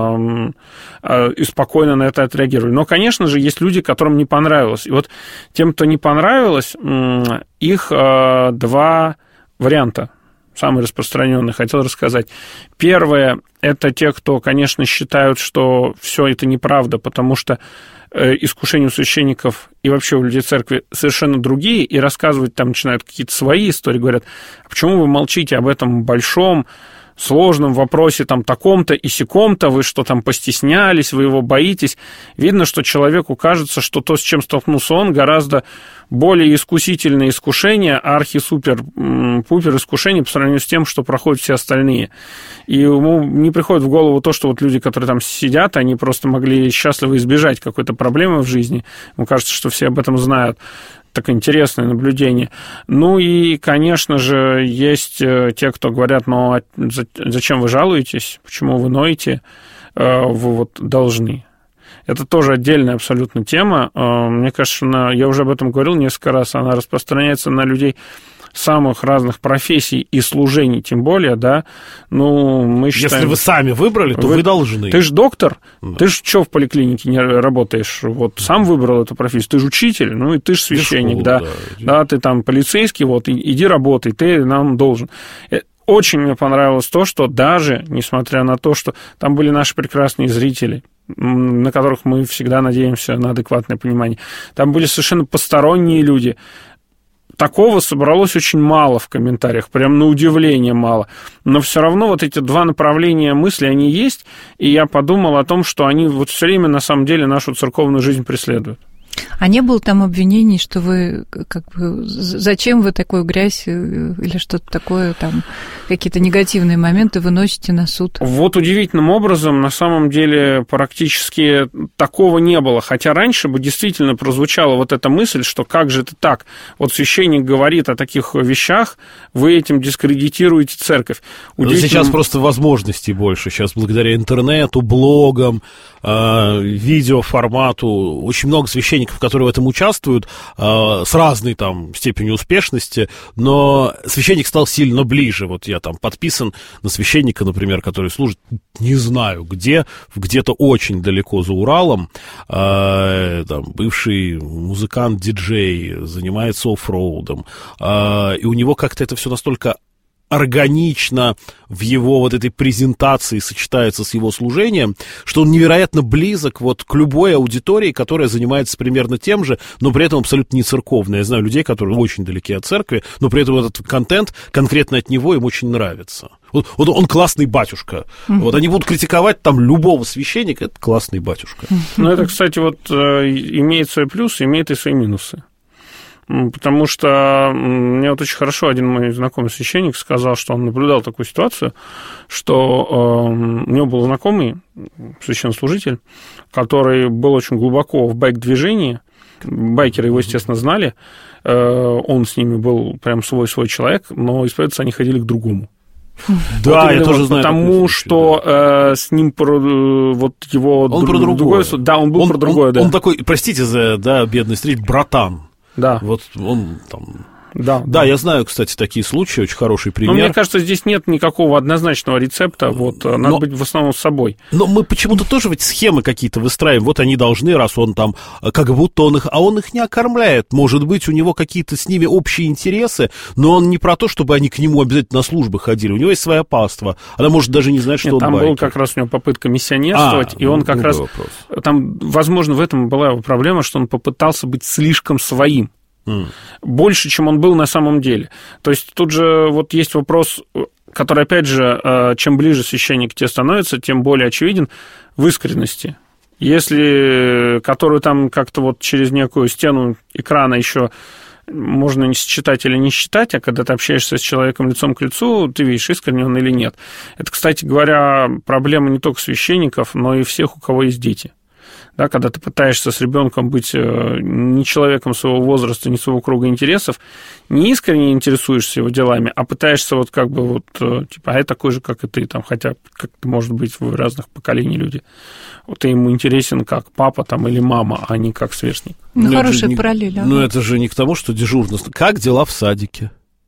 и спокойно на это отреагировали. Но, конечно же, есть люди, которым не понравилось. И вот тем, кто не понравилось, их два варианта, самые распространенные, хотел рассказать. Первое – это те, кто, конечно, считают, что все это неправда, потому что искушения у священников и вообще у людей церкви совершенно другие, и рассказывать там начинают какие-то свои истории, говорят, а почему вы молчите об этом большом, сложном вопросе там таком-то и сяком-то, вы что там постеснялись, вы его боитесь. Видно, что человеку кажется, что то, с чем столкнулся он, гораздо более искусительное искушение, архи-супер-пупер искушение по сравнению с тем, что проходят все остальные. И ему не приходит в голову то, что вот люди, которые там сидят, они просто могли счастливо избежать какой-то проблемы в жизни. Ему кажется, что все об этом знают. такое интересное наблюдение. Ну и, конечно же, есть те, кто говорят, ну, а зачем вы жалуетесь, почему вы ноете, вы вот должны. Это тоже отдельная абсолютно тема. Мне кажется, она, я уже об этом говорил несколько раз, она распространяется на людей самых разных профессий и служений, тем более, да, ну, мы считаем... Если вы сами выбрали, то вы, вы должны. Ты же доктор, да. Ты же что в поликлинике не работаешь? Вот сам выбрал эту профессию, ты же учитель, ну, и ты же священник, школу, да, да, да, ты там полицейский, вот, иди работай, ты нам должен. Очень мне понравилось то, что даже, несмотря на то, что там были наши прекрасные зрители, на которых мы всегда надеемся на адекватное понимание, там были совершенно посторонние люди. Такого собралось очень мало в комментариях, прям на удивление мало. Но все равно вот эти два направления мысли, они есть, и я подумал о том, что они вот все время на самом деле нашу церковную жизнь преследуют. А не было там обвинений, что вы, как бы, зачем вы такую грязь или что-то такое, там, какие-то негативные моменты выносите на суд? Вот удивительным образом, на самом деле, практически такого не было. Хотя раньше бы действительно прозвучала вот эта мысль, что как же это так? Вот священник говорит о таких вещах, вы этим дискредитируете церковь. Удивительным... Сейчас просто возможностей больше. Сейчас благодаря интернету, блогам, видеоформату очень много священников, которые в этом участвуют, с разной там степенью успешности, но священник стал сильно ближе. Вот я там подписан на священника, например, который служит не знаю где, где-то очень далеко за Уралом, там, бывший музыкант-диджей, занимается оффроудом, и у него как-то это все настолько органично в его вот этой презентации сочетается с его служением, что он невероятно близок вот к любой аудитории, которая занимается примерно тем же, но при этом абсолютно не церковная. Я знаю людей, которые очень далеки от церкви, но при этом этот контент конкретно от него им очень нравится. Вот, вот он классный батюшка. Mm-hmm. Вот они будут критиковать там любого священника, это классный батюшка. Mm-hmm. Ну, это, кстати, вот имеет свои плюсы, имеет и свои минусы. Потому что мне вот очень хорошо один мой знакомый священник сказал, что он наблюдал такую ситуацию, что э, у него был знакомый священнослужитель, который был очень глубоко в байк-движении. Байкеры его, естественно, знали. Э, он с ними был прям свой-свой человек, но исповедоваться они ходили к другому. Да, вот я тоже вот знаю. Потому случай, что да. э, с ним про, вот его... Он друг, про другое. другое. Да, он был он, про другое, он, да. Он такой, простите за да, бедный зритель, братан. Да. Вот он там... Да, да, да, я знаю, кстати, такие случаи, очень хороший пример. Но мне кажется, здесь нет никакого однозначного рецепта, вот, надо но, быть в основном с собой. Но мы почему-то тоже ведь схемы какие-то выстраиваем, вот они должны, раз он там, как будто он их, а он их не окормляет, может быть, у него какие-то с ними общие интересы, но он не про то, чтобы они к нему обязательно на службы ходили, у него есть своя паства, она может даже не знать, что нет, он там байкер. Был как раз у него попытка миссионерствовать, а, и он ну, как раз, вопрос. Там, возможно, в этом была проблема, что он попытался быть слишком своим. Mm. Больше, чем он был на самом деле. То есть тут же вот есть вопрос, который, опять же, чем ближе священник к тебе становится, тем более очевиден в искренности. Если, которую там как-то вот через некую стену экрана еще можно не считать или не считать, а когда ты общаешься с человеком лицом к лицу, ты видишь, искренне он или нет. Это, кстати говоря, проблема не только священников, но и всех, у кого есть дети. Да, когда ты пытаешься с ребенком быть не человеком своего возраста, не своего круга интересов, не искренне интересуешься его делами, а пытаешься вот как бы вот, типа, а я такой же, как и ты, там, хотя, как может быть, в разных поколений люди. Вот ты ему интересен как папа там или мама, а не как сверстник. Ну, но хорошая не, параллель. А? Ну, это же не к тому, что дежурно. Как дела в садике?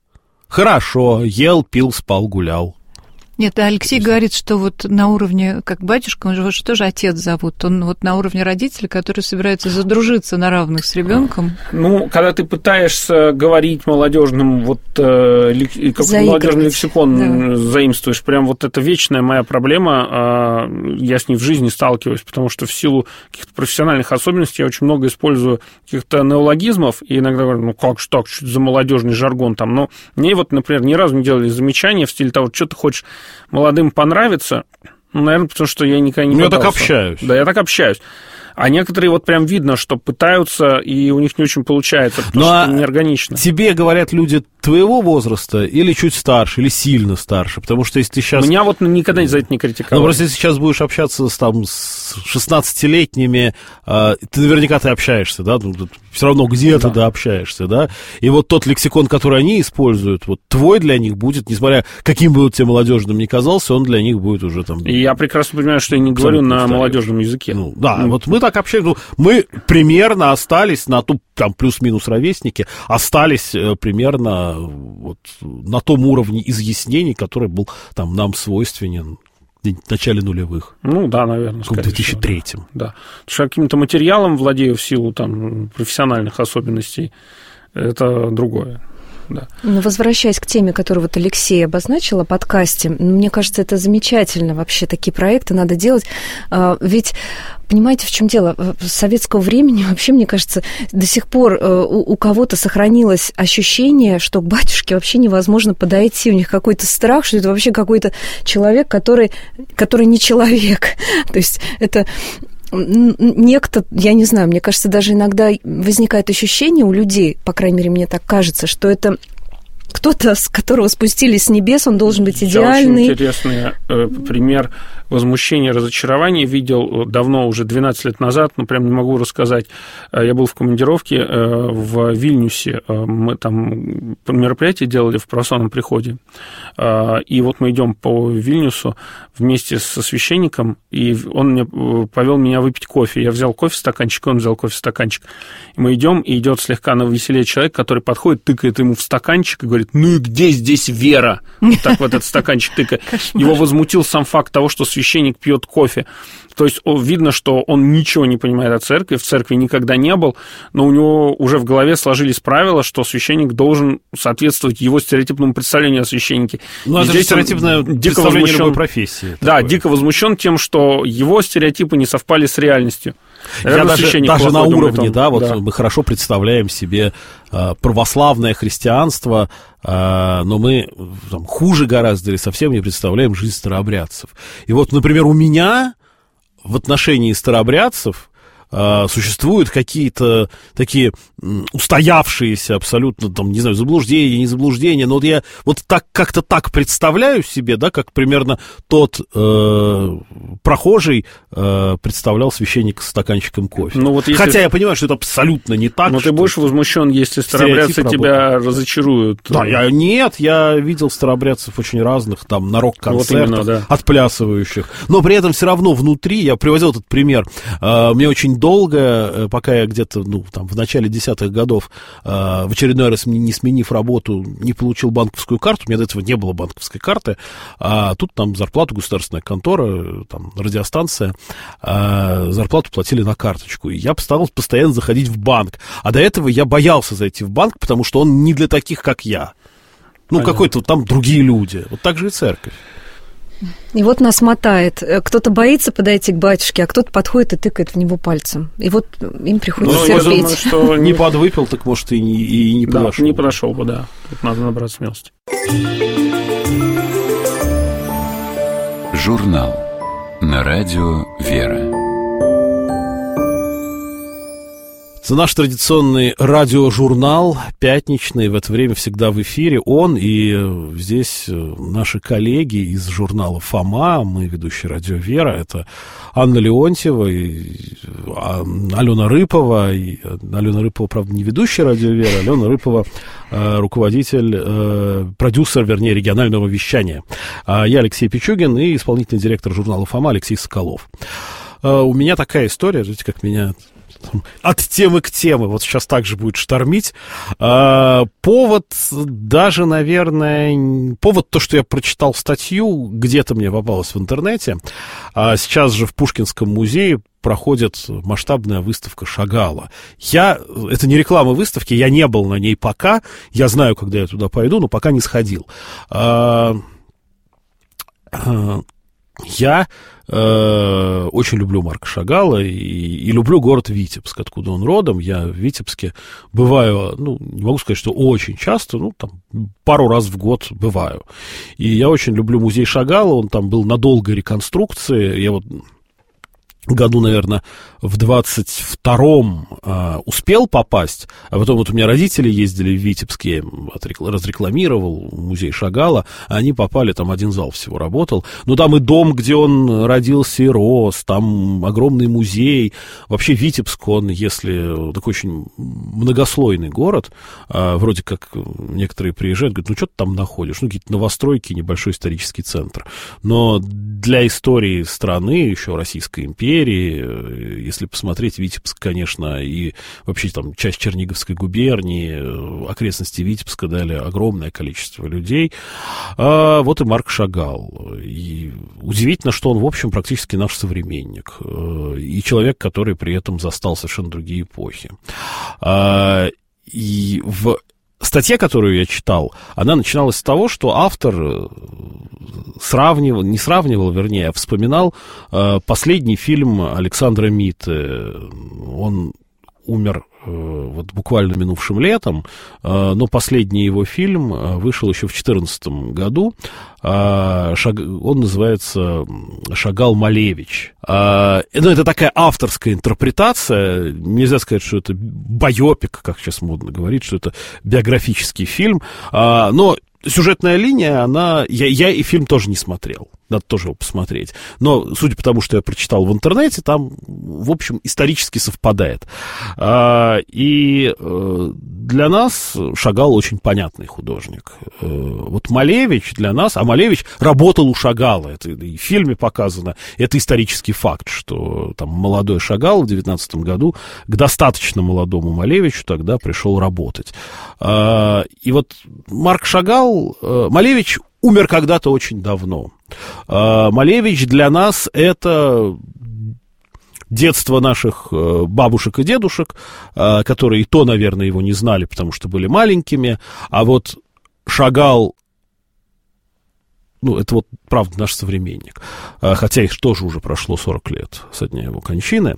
Хорошо, ел, пил, спал, гулял. Нет, Алексей говорит, что вот на уровне, как батюшка, он же вот тоже отец зовут, он вот на уровне родителей, которые собираются задружиться на равных с ребенком. Ну, когда ты пытаешься говорить молодежным, вот э, какой молодежный лексикон да. заимствуешь, прям вот это вечная моя проблема, э, я с ней в жизни сталкиваюсь, потому что в силу каких-то профессиональных особенностей я очень много использую каких-то неологизмов, и иногда говорю, ну как же так, что за молодежный жаргон там, но мне вот, например, ни разу не делали замечания в стиле того, что ты хочешь молодым понравится, ну, наверное, потому что я никогда не ну, пытался. Я так общаюсь. Да, я так общаюсь. А некоторые вот прям видно, что пытаются, и у них не очень получается, потому ну, что это неорганично. Тебе говорят люди твоего возраста или чуть старше, или сильно старше? Потому что если ты сейчас... Меня вот никогда за это не критиковали. Ну, просто если сейчас будешь общаться с, там, с шестнадцатилетними, э, ты наверняка ты общаешься, да? Ну, все равно где-то, да. да, общаешься, да? И вот тот лексикон, который они используют, вот твой для них будет, несмотря каким бы он тебе молодежным ни казался, он для них будет уже там... И я прекрасно понимаю, что я не говорю на молодежном языке. Ну, да, ну, вот мы так общаемся, ну, мы примерно остались на ту, там, плюс-минус ровесники, остались э, примерно вот на том уровне изъяснений, который был там нам свойственен в начале нулевых. Ну, да, наверное. В две тысячи третьем. Да. Потому что я каким-то материалом владею в силу там профессиональных особенностей. Это другое. Да. Но возвращаясь к теме, которую вот Алексей обозначил о подкасте, мне кажется, это замечательно. Вообще такие проекты надо делать. Ведь, понимаете, в чем дело? С советского времени вообще, мне кажется, до сих пор у, у кого-то сохранилось ощущение, что к батюшке вообще невозможно подойти. У них какой-то страх, что это вообще какой-то человек, который, который не человек. То есть это... Некто, я не знаю, мне кажется, даже иногда возникает ощущение у людей, по крайней мере, мне так кажется, что это кто-то, с которого спустились с небес, он должен быть идеальный. Я очень интересный э, пример возмущения, разочарования видел давно, уже двенадцать лет назад, но прям не могу рассказать. Я был в командировке э, в Вильнюсе, мы там мероприятие делали в православном приходе, э, и вот мы идем по Вильнюсу вместе со священником, и он мне повел меня выпить кофе. Я взял кофе стаканчик, он взял кофе стаканчик. И мы идем, и идет слегка навеселее человек, который подходит, тыкает ему в стаканчик и говорит: ну и где здесь вера? Вот так вот этот стаканчик тыкает. Его возмутил сам факт того, что священник пьет кофе. То есть видно, что он ничего не понимает о церкви, в церкви никогда не был, но у него уже в голове сложились правила, что священник должен соответствовать его стереотипному представлению о священнике. Ну, это стереотипное представление любой профессии. Да, такое. Дико возмущен тем, что его стереотипы не совпали с реальностью. Наверное, Я даже, даже на уровне, да, вот да. мы хорошо представляем себе э, православное христианство, э, но мы там, хуже гораздо или совсем не представляем жизнь старообрядцев. И вот, например, у меня в отношении старообрядцев э, существуют какие-то такие м, устоявшиеся абсолютно, там, не знаю, заблуждения, не заблуждения, но вот я вот так как-то так представляю себе, да, как примерно тот э, прохожий э, представлял священника с стаканчиком кофе. Ну, вот если... Хотя я понимаю, что это абсолютно не так. Но ты будешь возмущен, если старообрядцы тебя работает. разочаруют. Да, я, нет, я видел старообрядцев очень разных, там, на рок-концертах, вот именно, да. отплясывающих, но при этом все равно внутри, я приводил этот пример, э, мне очень долго, пока я где-то, ну, там, в начале десятых годов, э, в очередной раз, не сменив работу, не получил банковскую карту, у меня до этого не было банковской карты, а тут там зарплату государственная контора, там, радиостанция, э, зарплату платили на карточку, и я стал постоянно заходить в банк, а до этого я боялся зайти в банк, потому что он не для таких, как я. Ну, Понятно. какой-то там другие люди. Вот так же и церковь. И вот нас мотает. Кто-то боится подойти к батюшке, а кто-то подходит и тыкает в него пальцем. И вот им приходится ну, терпеть. Я думаю, что не подвыпил, так может и не, и не подошел. Да, не подошел бы, да. Тут надо набраться смелости. Журнал на радио «Вера». Это наш традиционный радиожурнал, пятничный, в это время всегда в эфире. Он и здесь наши коллеги из журнала «Фома», мы ведущие «Радио Вера», это Анна Леонтьева, и Алена Рыпова. И Алена Рыпова, правда, не ведущая «Радио Вера», Алена Рыпова руководитель, продюсер, вернее, регионального вещания. Я Алексей Пичугин и исполнительный директор журнала «Фома» Алексей Соколов. У меня такая история, знаете, как меня... От темы к теме, вот сейчас также будет штормить. А, повод даже, наверное, повод то, что я прочитал статью, где-то мне попалось в интернете. А сейчас же в Пушкинском музее проходит масштабная выставка Шагала. Я, это не реклама выставки, я не был на ней пока, я знаю, когда я туда пойду, но пока не сходил. А, а, я э, очень люблю Марка Шагала и, и люблю город Витебск, откуда он родом. Я в Витебске бываю, ну, не могу сказать, что очень часто, ну, там, пару раз в год бываю. И я очень люблю музей Шагала, он там был на долгой реконструкции. Я вот году, наверное, в двадцать втором э, успел попасть, а потом вот у меня родители ездили в Витебск, я им разрекламировал музей Шагала, а они попали, там один зал всего работал, ну там и дом, где он родился и рос, там огромный музей, вообще Витебск, он, если такой очень многослойный город, э, вроде как некоторые приезжают, говорят, ну что ты там находишь, ну какие-то новостройки, небольшой исторический центр, но для истории страны, еще Российской империи, если посмотреть, Витебск, конечно, и вообще там часть Черниговской губернии, окрестности Витебска дали огромное количество людей. А вот и Марк Шагал. И удивительно, что он, в общем, практически наш современник. И человек, который при этом застал совершенно другие эпохи. А, и в статья, которую я читал, она начиналась с того, что автор сравнивал, не сравнивал, вернее, а вспоминал э, последний фильм Александра Митты. Он умер э, вот буквально минувшим летом, э, но последний его фильм э, вышел еще в две тысячи четырнадцатом году. Э, Шаг... Он называется «Шагал Малевич». Э, ну, это такая авторская интерпретация. Нельзя сказать, что это байопик, как сейчас модно говорить, что это биографический фильм. Э, но сюжетная линия, она... Я, я и фильм тоже не смотрел. Надо тоже его посмотреть. Но, судя по тому, что я прочитал в интернете, там, в общем, исторически совпадает. А, и а, для нас Шагал очень понятный художник. А, вот Малевич для нас... А Малевич работал у Шагала. Это и в фильме показано. Это исторический факт, что там молодой Шагал в девятнадцатом году к достаточно молодому Малевичу тогда пришел работать. А, и вот Марк Шагал... А, Малевич умер когда-то очень давно. Малевич для нас это детство наших бабушек и дедушек, которые и то, наверное, его не знали, потому что были маленькими. А вот Шагал, ну, это вот, правда, наш современник. Хотя их тоже уже прошло сорок лет со дня его кончины.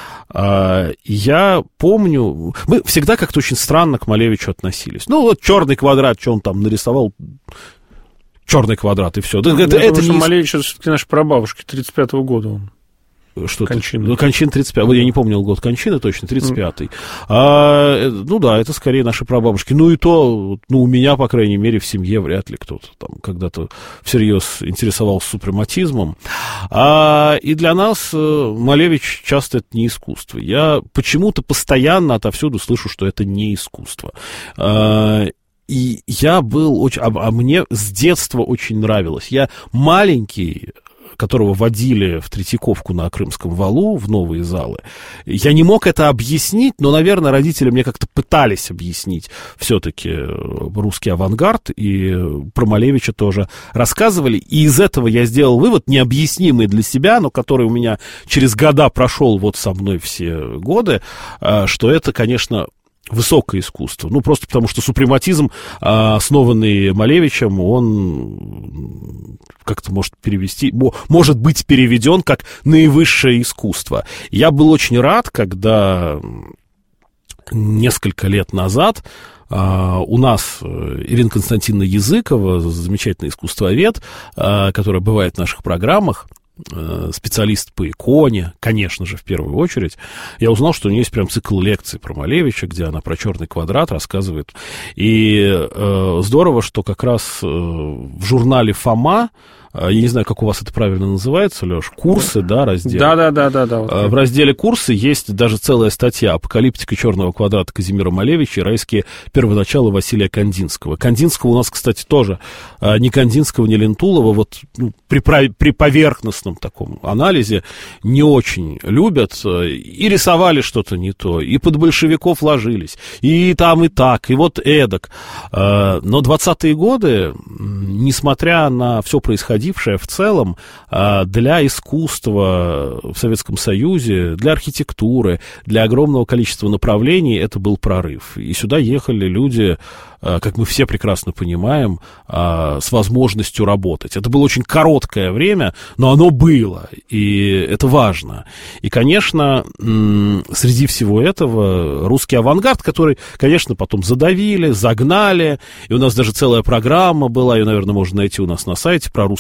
Я помню, мы всегда как-то очень странно к Малевичу относились. Ну, вот «Черный квадрат», что он там нарисовал... Черный квадрат, и все. Ну, это, это это не... не... Малевич, это все-таки наши прабабушки, тридцать пятого года он. Что кончины. Ну, кончин тридцать пятый. Я не помнил год кончины, точно, тридцать пятый. Mm. А, ну да, это скорее наши прабабушки. Ну и то, ну, у меня, по крайней мере, в семье вряд ли кто-то там когда-то всерьез интересовался супрематизмом. А, и для нас Малевич часто это не искусство. Я почему-то постоянно отовсюду слышу, что это не искусство. А, и я был очень... А, а мне с детства очень нравилось. Я маленький... которого водили в Третьяковку на Крымском валу, в новые залы. Я не мог это объяснить, но, наверное, родители мне как-то пытались объяснить все-таки русский авангард, и про Малевича тоже рассказывали, и из этого я сделал вывод, необъяснимый для себя, но который у меня через года прошел вот со мной все годы, что это, конечно... высокое искусство. Ну, просто потому что супрематизм, основанный Малевичем, он как-то может перевести, может быть переведен как наивысшее искусство. Я был очень рад, когда несколько лет назад у нас Ирина Константиновна Языкова, замечательный искусствовед, которая бывает в наших программах, специалист по иконе, конечно же, в первую очередь, я узнал, что у нее есть прям цикл лекций про Малевича, где она про черный квадрат рассказывает. И э, здорово, что как раз э, в журнале «Фома», я не знаю, как у вас это правильно называется, Леш, курсы, да, раздел? Да, да, да, да, да. Вот. В разделе «Курсы» есть даже целая статья «Апокалиптика черного квадрата» Казимира Малевича и «Райские первоначала» Василия Кандинского. Кандинского у нас, кстати, тоже ни Кандинского, ни Лентулова вот, ну, при, при поверхностном таком анализе не очень любят. И рисовали что-то не то, и под большевиков ложились, и там, и так, и вот эдак. Но двадцатые годы, несмотря на все происходящее, в целом для искусства в Советском Союзе, для архитектуры, для огромного количества направлений это был прорыв. И сюда ехали люди, как мы все прекрасно понимаем, с возможностью работать. Это было очень короткое время, но оно было, и это важно. И, конечно, среди всего этого русский авангард, который, конечно, потом задавили, загнали, и у нас даже целая программа была, ее, наверное, можно найти у нас на сайте, про русский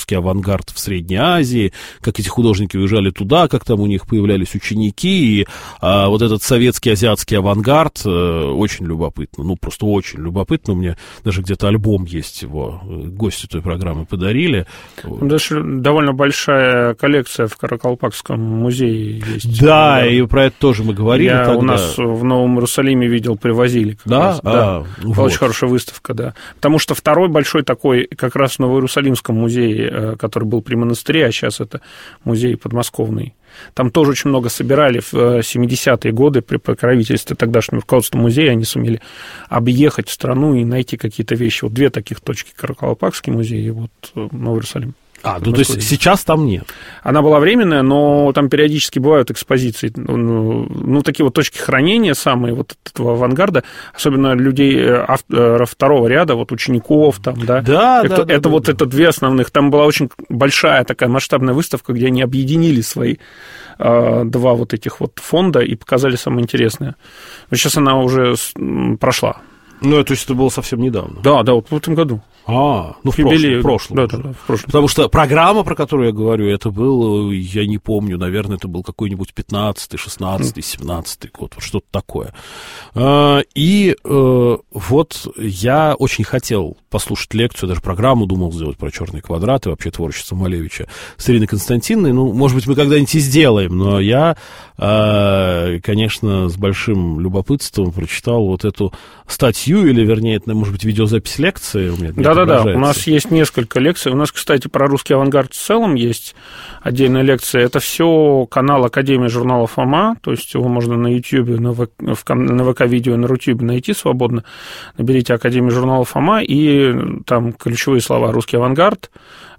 русский авангард в Средней Азии, как эти художники уезжали туда, как там у них появлялись ученики, и а, вот этот советский азиатский авангард а, очень любопытно, ну, просто очень любопытно. У меня даже где-то альбом есть его, гости той программы подарили. Даже довольно большая коллекция в Каракалпакском музее есть. Да, и про это тоже мы говорили Я тогда. У нас в Новом Иерусалиме видел, привозили. Как да? раз. А, да. вот. Была очень хорошая выставка, да. Потому что второй большой такой, как раз в Новоиерусалимском музее, который был при монастыре, а сейчас это музей подмосковный. Там тоже очень много собирали в семидесятые годы при покровительстве тогдашнего руководства музея. Они сумели объехать страну и найти какие-то вещи. Вот две таких точки: Каракалпакский музей и вот Новый Иерусалим. А, ну то есть сейчас там нет? Она была временная, но там периодически бывают экспозиции. Ну, ну такие вот точки хранения самые вот этого авангарда, особенно людей авторов второго ряда, вот учеников там, да. Да, это, да, да. Это да, вот да. Это две основных. Там была очень большая такая масштабная выставка, где они объединили свои э, два вот этих вот фонда и показали самое интересное. Но сейчас она уже прошла. Ну, то есть это было совсем недавно? Да, да, вот в этом году. А, ну, в Юбилей, прошлом. Да, да, да, в прошлом. Потому что программа, про которую я говорю, это был, я не помню, наверное, это был какой-нибудь пятнадцатый, шестнадцатый, семнадцатый год, вот что-то такое. И вот я очень хотел послушать лекцию, даже программу думал сделать про черные квадраты, вообще творчество Малевича с Ириной Константиновной. Ну, может быть, мы когда-нибудь и сделаем, но я, конечно, с большим любопытством прочитал вот эту статью, или, вернее, это, может быть, видеозапись лекции у меня. Да-да-да, у нас есть несколько лекций. У нас, кстати, про русский авангард в целом есть отдельная лекция. Это все канал Академии журнала «Фома», то есть его можно на YouTube, на ВК-видео, на Рутюбе найти свободно. Наберите Академию журнала «Фома», и там ключевые слова «русский авангард».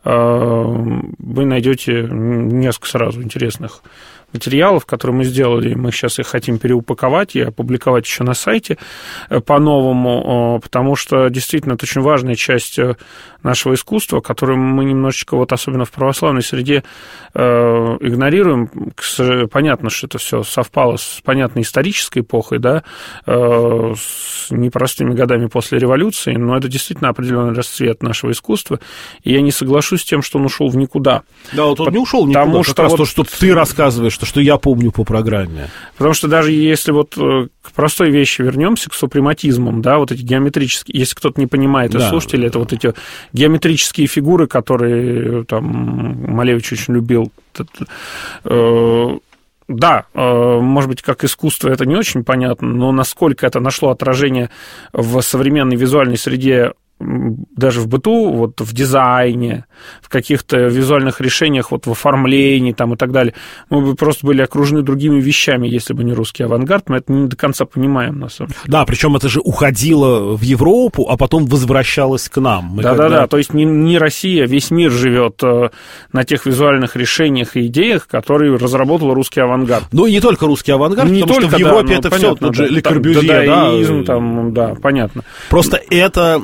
Вы найдете несколько сразу интересных материалов, которые мы сделали, мы сейчас их хотим переупаковать и опубликовать еще на сайте по-новому, потому что действительно это очень важная часть нашего искусства, которую мы немножечко, вот особенно в православной среде, игнорируем. Понятно, что это все совпало с понятной исторической эпохой, да, с непростыми годами после революции, но это действительно определенный расцвет нашего искусства, и я не соглашусь с тем, что он ушел в никуда. Да, вот он не ушел никуда, потому как что раз вот... то, что ты рассказываешь, то, что я помню по программе. Потому что даже если вот к простой вещи вернемся, к супрематизмам, да, вот эти геометрические, если кто-то не понимает, да, слушатели, да. Это вот эти геометрические фигуры, которые там Малевич очень любил. Да, может быть, как искусство это не очень понятно, но насколько это нашло отражение в современной визуальной среде, даже в быту, вот в дизайне, в каких-то визуальных решениях, вот в оформлении там и так далее, мы бы просто были окружены другими вещами, если бы не русский авангард, мы это не до конца понимаем, на самом деле. Да, причем это же уходило в Европу, а потом возвращалось к нам. Да-да-да, когда... то есть не, не Россия, весь мир живет на тех визуальных решениях и идеях, которые разработал русский авангард. Ну и не только русский авангард, не потому только, что в Европе да, это ну, все, понятно, тот же да, Ле Корбюзье, да, там, да, понятно. Просто это...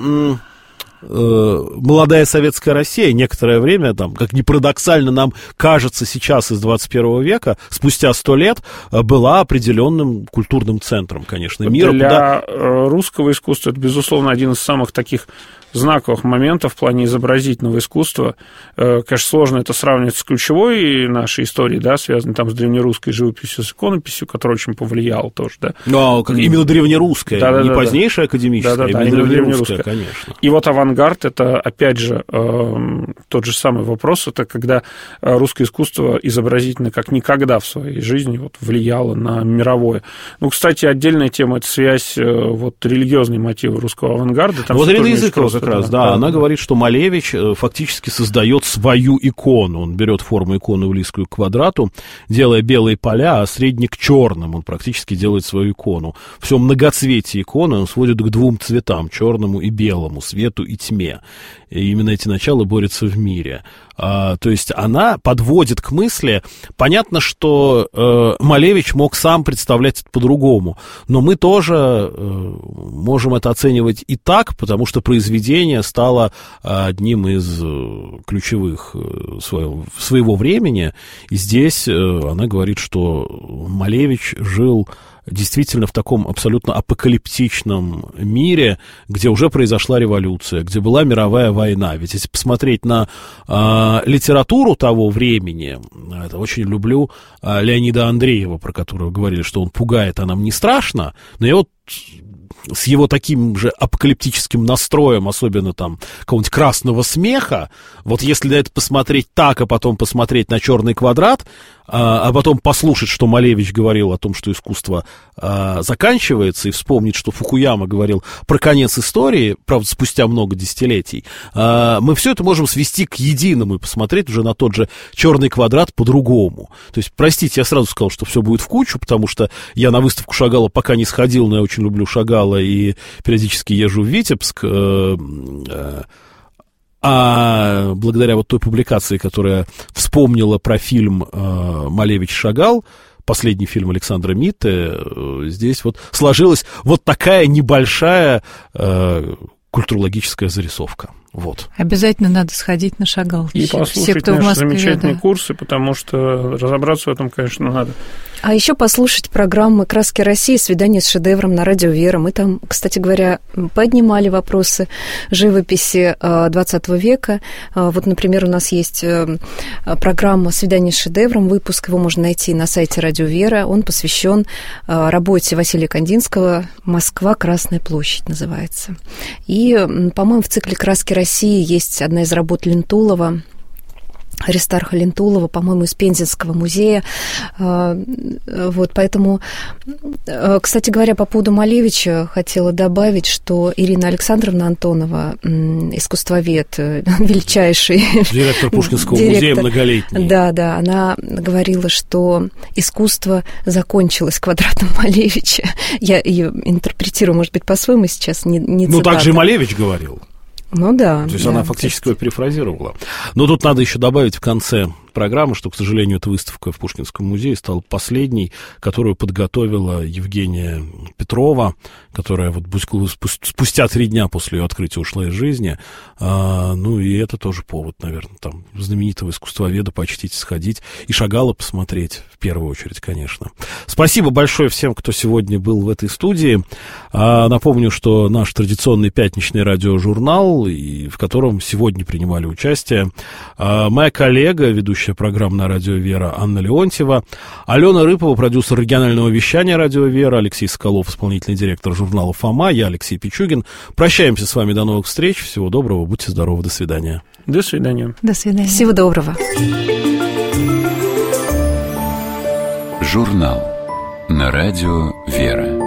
молодая советская Россия некоторое время, там, как ни парадоксально нам кажется сейчас из двадцать первого века, спустя сто лет, была определенным культурным центром, конечно, мира. Для куда... русского искусства это, безусловно, один из самых таких знаковых моментов в плане изобразительного искусства. Конечно, сложно это сравнивать с ключевой нашей историей, да, связанной там с древнерусской живописью, с иконописью, которая очень повлияла тоже, да. Но как, именно древнерусская, да, да, не да, позднейшая академическая, да, да, а именно, именно древнерусская, конечно. И вот авангард, это, опять же, тот же самый вопрос, это когда русское искусство изобразительно как никогда в своей жизни вот, влияло на мировое. Ну, кстати, отдельная тема – это связь вот, религиозные мотивы русского авангарда. Там вот Ирина Языкова как раз, да, да, она да. говорит, что Малевич фактически создает свою икону. Он берет форму иконы, близкую к квадрату, делая белые поля, а средний к черным. Он практически делает свою икону. Все многоцветие иконы он сводит к двум цветам, черному и белому, свету и тьме. И именно эти начала борются в мире. А, то есть она подводит к мысли, понятно, что э, Малевич мог сам представлять это по-другому, но мы тоже э, можем это оценивать и так, потому что произведение стало одним из ключевых своего, своего времени, и здесь э, она говорит, что Малевич жил действительно в таком абсолютно апокалиптичном мире, где уже произошла революция, где была мировая война. Ведь если посмотреть на э, литературу того времени, это очень люблю э, Леонида Андреева, про которого говорили, что он пугает, а нам не страшно, но я вот с его таким же апокалиптическим настроем, особенно там какого-нибудь «Красного смеха», вот если на это посмотреть так, а потом посмотреть на «Черный квадрат», а, а потом послушать, что Малевич говорил о том, что искусство а, заканчивается, и вспомнить, что Фукуяма говорил про конец истории, правда, спустя много десятилетий, а, мы все это можем свести к единому и посмотреть уже на тот же «Черный квадрат» по-другому. То есть, простите, я сразу сказал, что все будет в кучу, потому что я на выставку Шагала пока не сходил, но я очень люблю Шагала и периодически езжу в Витебск, э, э, а благодаря вот той публикации, которая вспомнила про фильм э, «Малевич Шагал», последний фильм Александра Митте, э, здесь вот сложилась вот такая небольшая э, культурологическая зарисовка. Вот. Обязательно надо сходить на Шагал. И все, послушать кто наши в Москве, замечательные да. курсы, потому что разобраться в этом, конечно, надо. А еще послушать программы «Краски России. Свидание с шедевром» на радио «Вера». Мы там, кстати говоря, поднимали вопросы живописи двадцатого века. Вот, например, у нас есть программа «Свидание с шедевром». Выпуск его можно найти на сайте радио «Вера». Он посвящен работе Василия Кандинского «Москва. Красная площадь» называется. И, по-моему, в цикле «Краски России» есть одна из работ Лентулова, Аристарха Лентулова, по-моему, из Пензенского музея. Вот, поэтому, кстати говоря, по поводу Малевича хотела добавить, что Ирина Александровна Антонова, искусствовед, величайший... Директор Пушкинского директор, музея многолетний. Да, да, она говорила, что искусство закончилось квадратом Малевича. Я ее интерпретирую, может быть, по-своему сейчас, не, не Ну, цитата. так же и Малевич говорил. Ну да. То есть да, она фактически его перефразировала. Но тут надо еще добавить в конце программы, что, к сожалению, эта выставка в Пушкинском музее стала последней, которую подготовила Евгения Петрова, которая вот спустя три дня после ее открытия ушла из жизни. А, ну, и это тоже повод, наверное, там, знаменитого искусствоведа почтить, сходить и Шагала посмотреть, в первую очередь, конечно. Спасибо большое всем, кто сегодня был в этой студии. А, напомню, что наш традиционный пятничный радиожурнал, и в котором сегодня принимали участие а, моя коллега, ведущая программы на радио «Вера» Анна Леонтьева, Алена Рыпова, продюсер регионального вещания радио «Вера», Алексей Соколов, исполнительный директор журнала «Фома», я Алексей Пичугин. Прощаемся с вами, до новых встреч, всего доброго, будьте здоровы, до свидания. До свидания. До свидания. Всего доброго. Журнал на радио «Вера».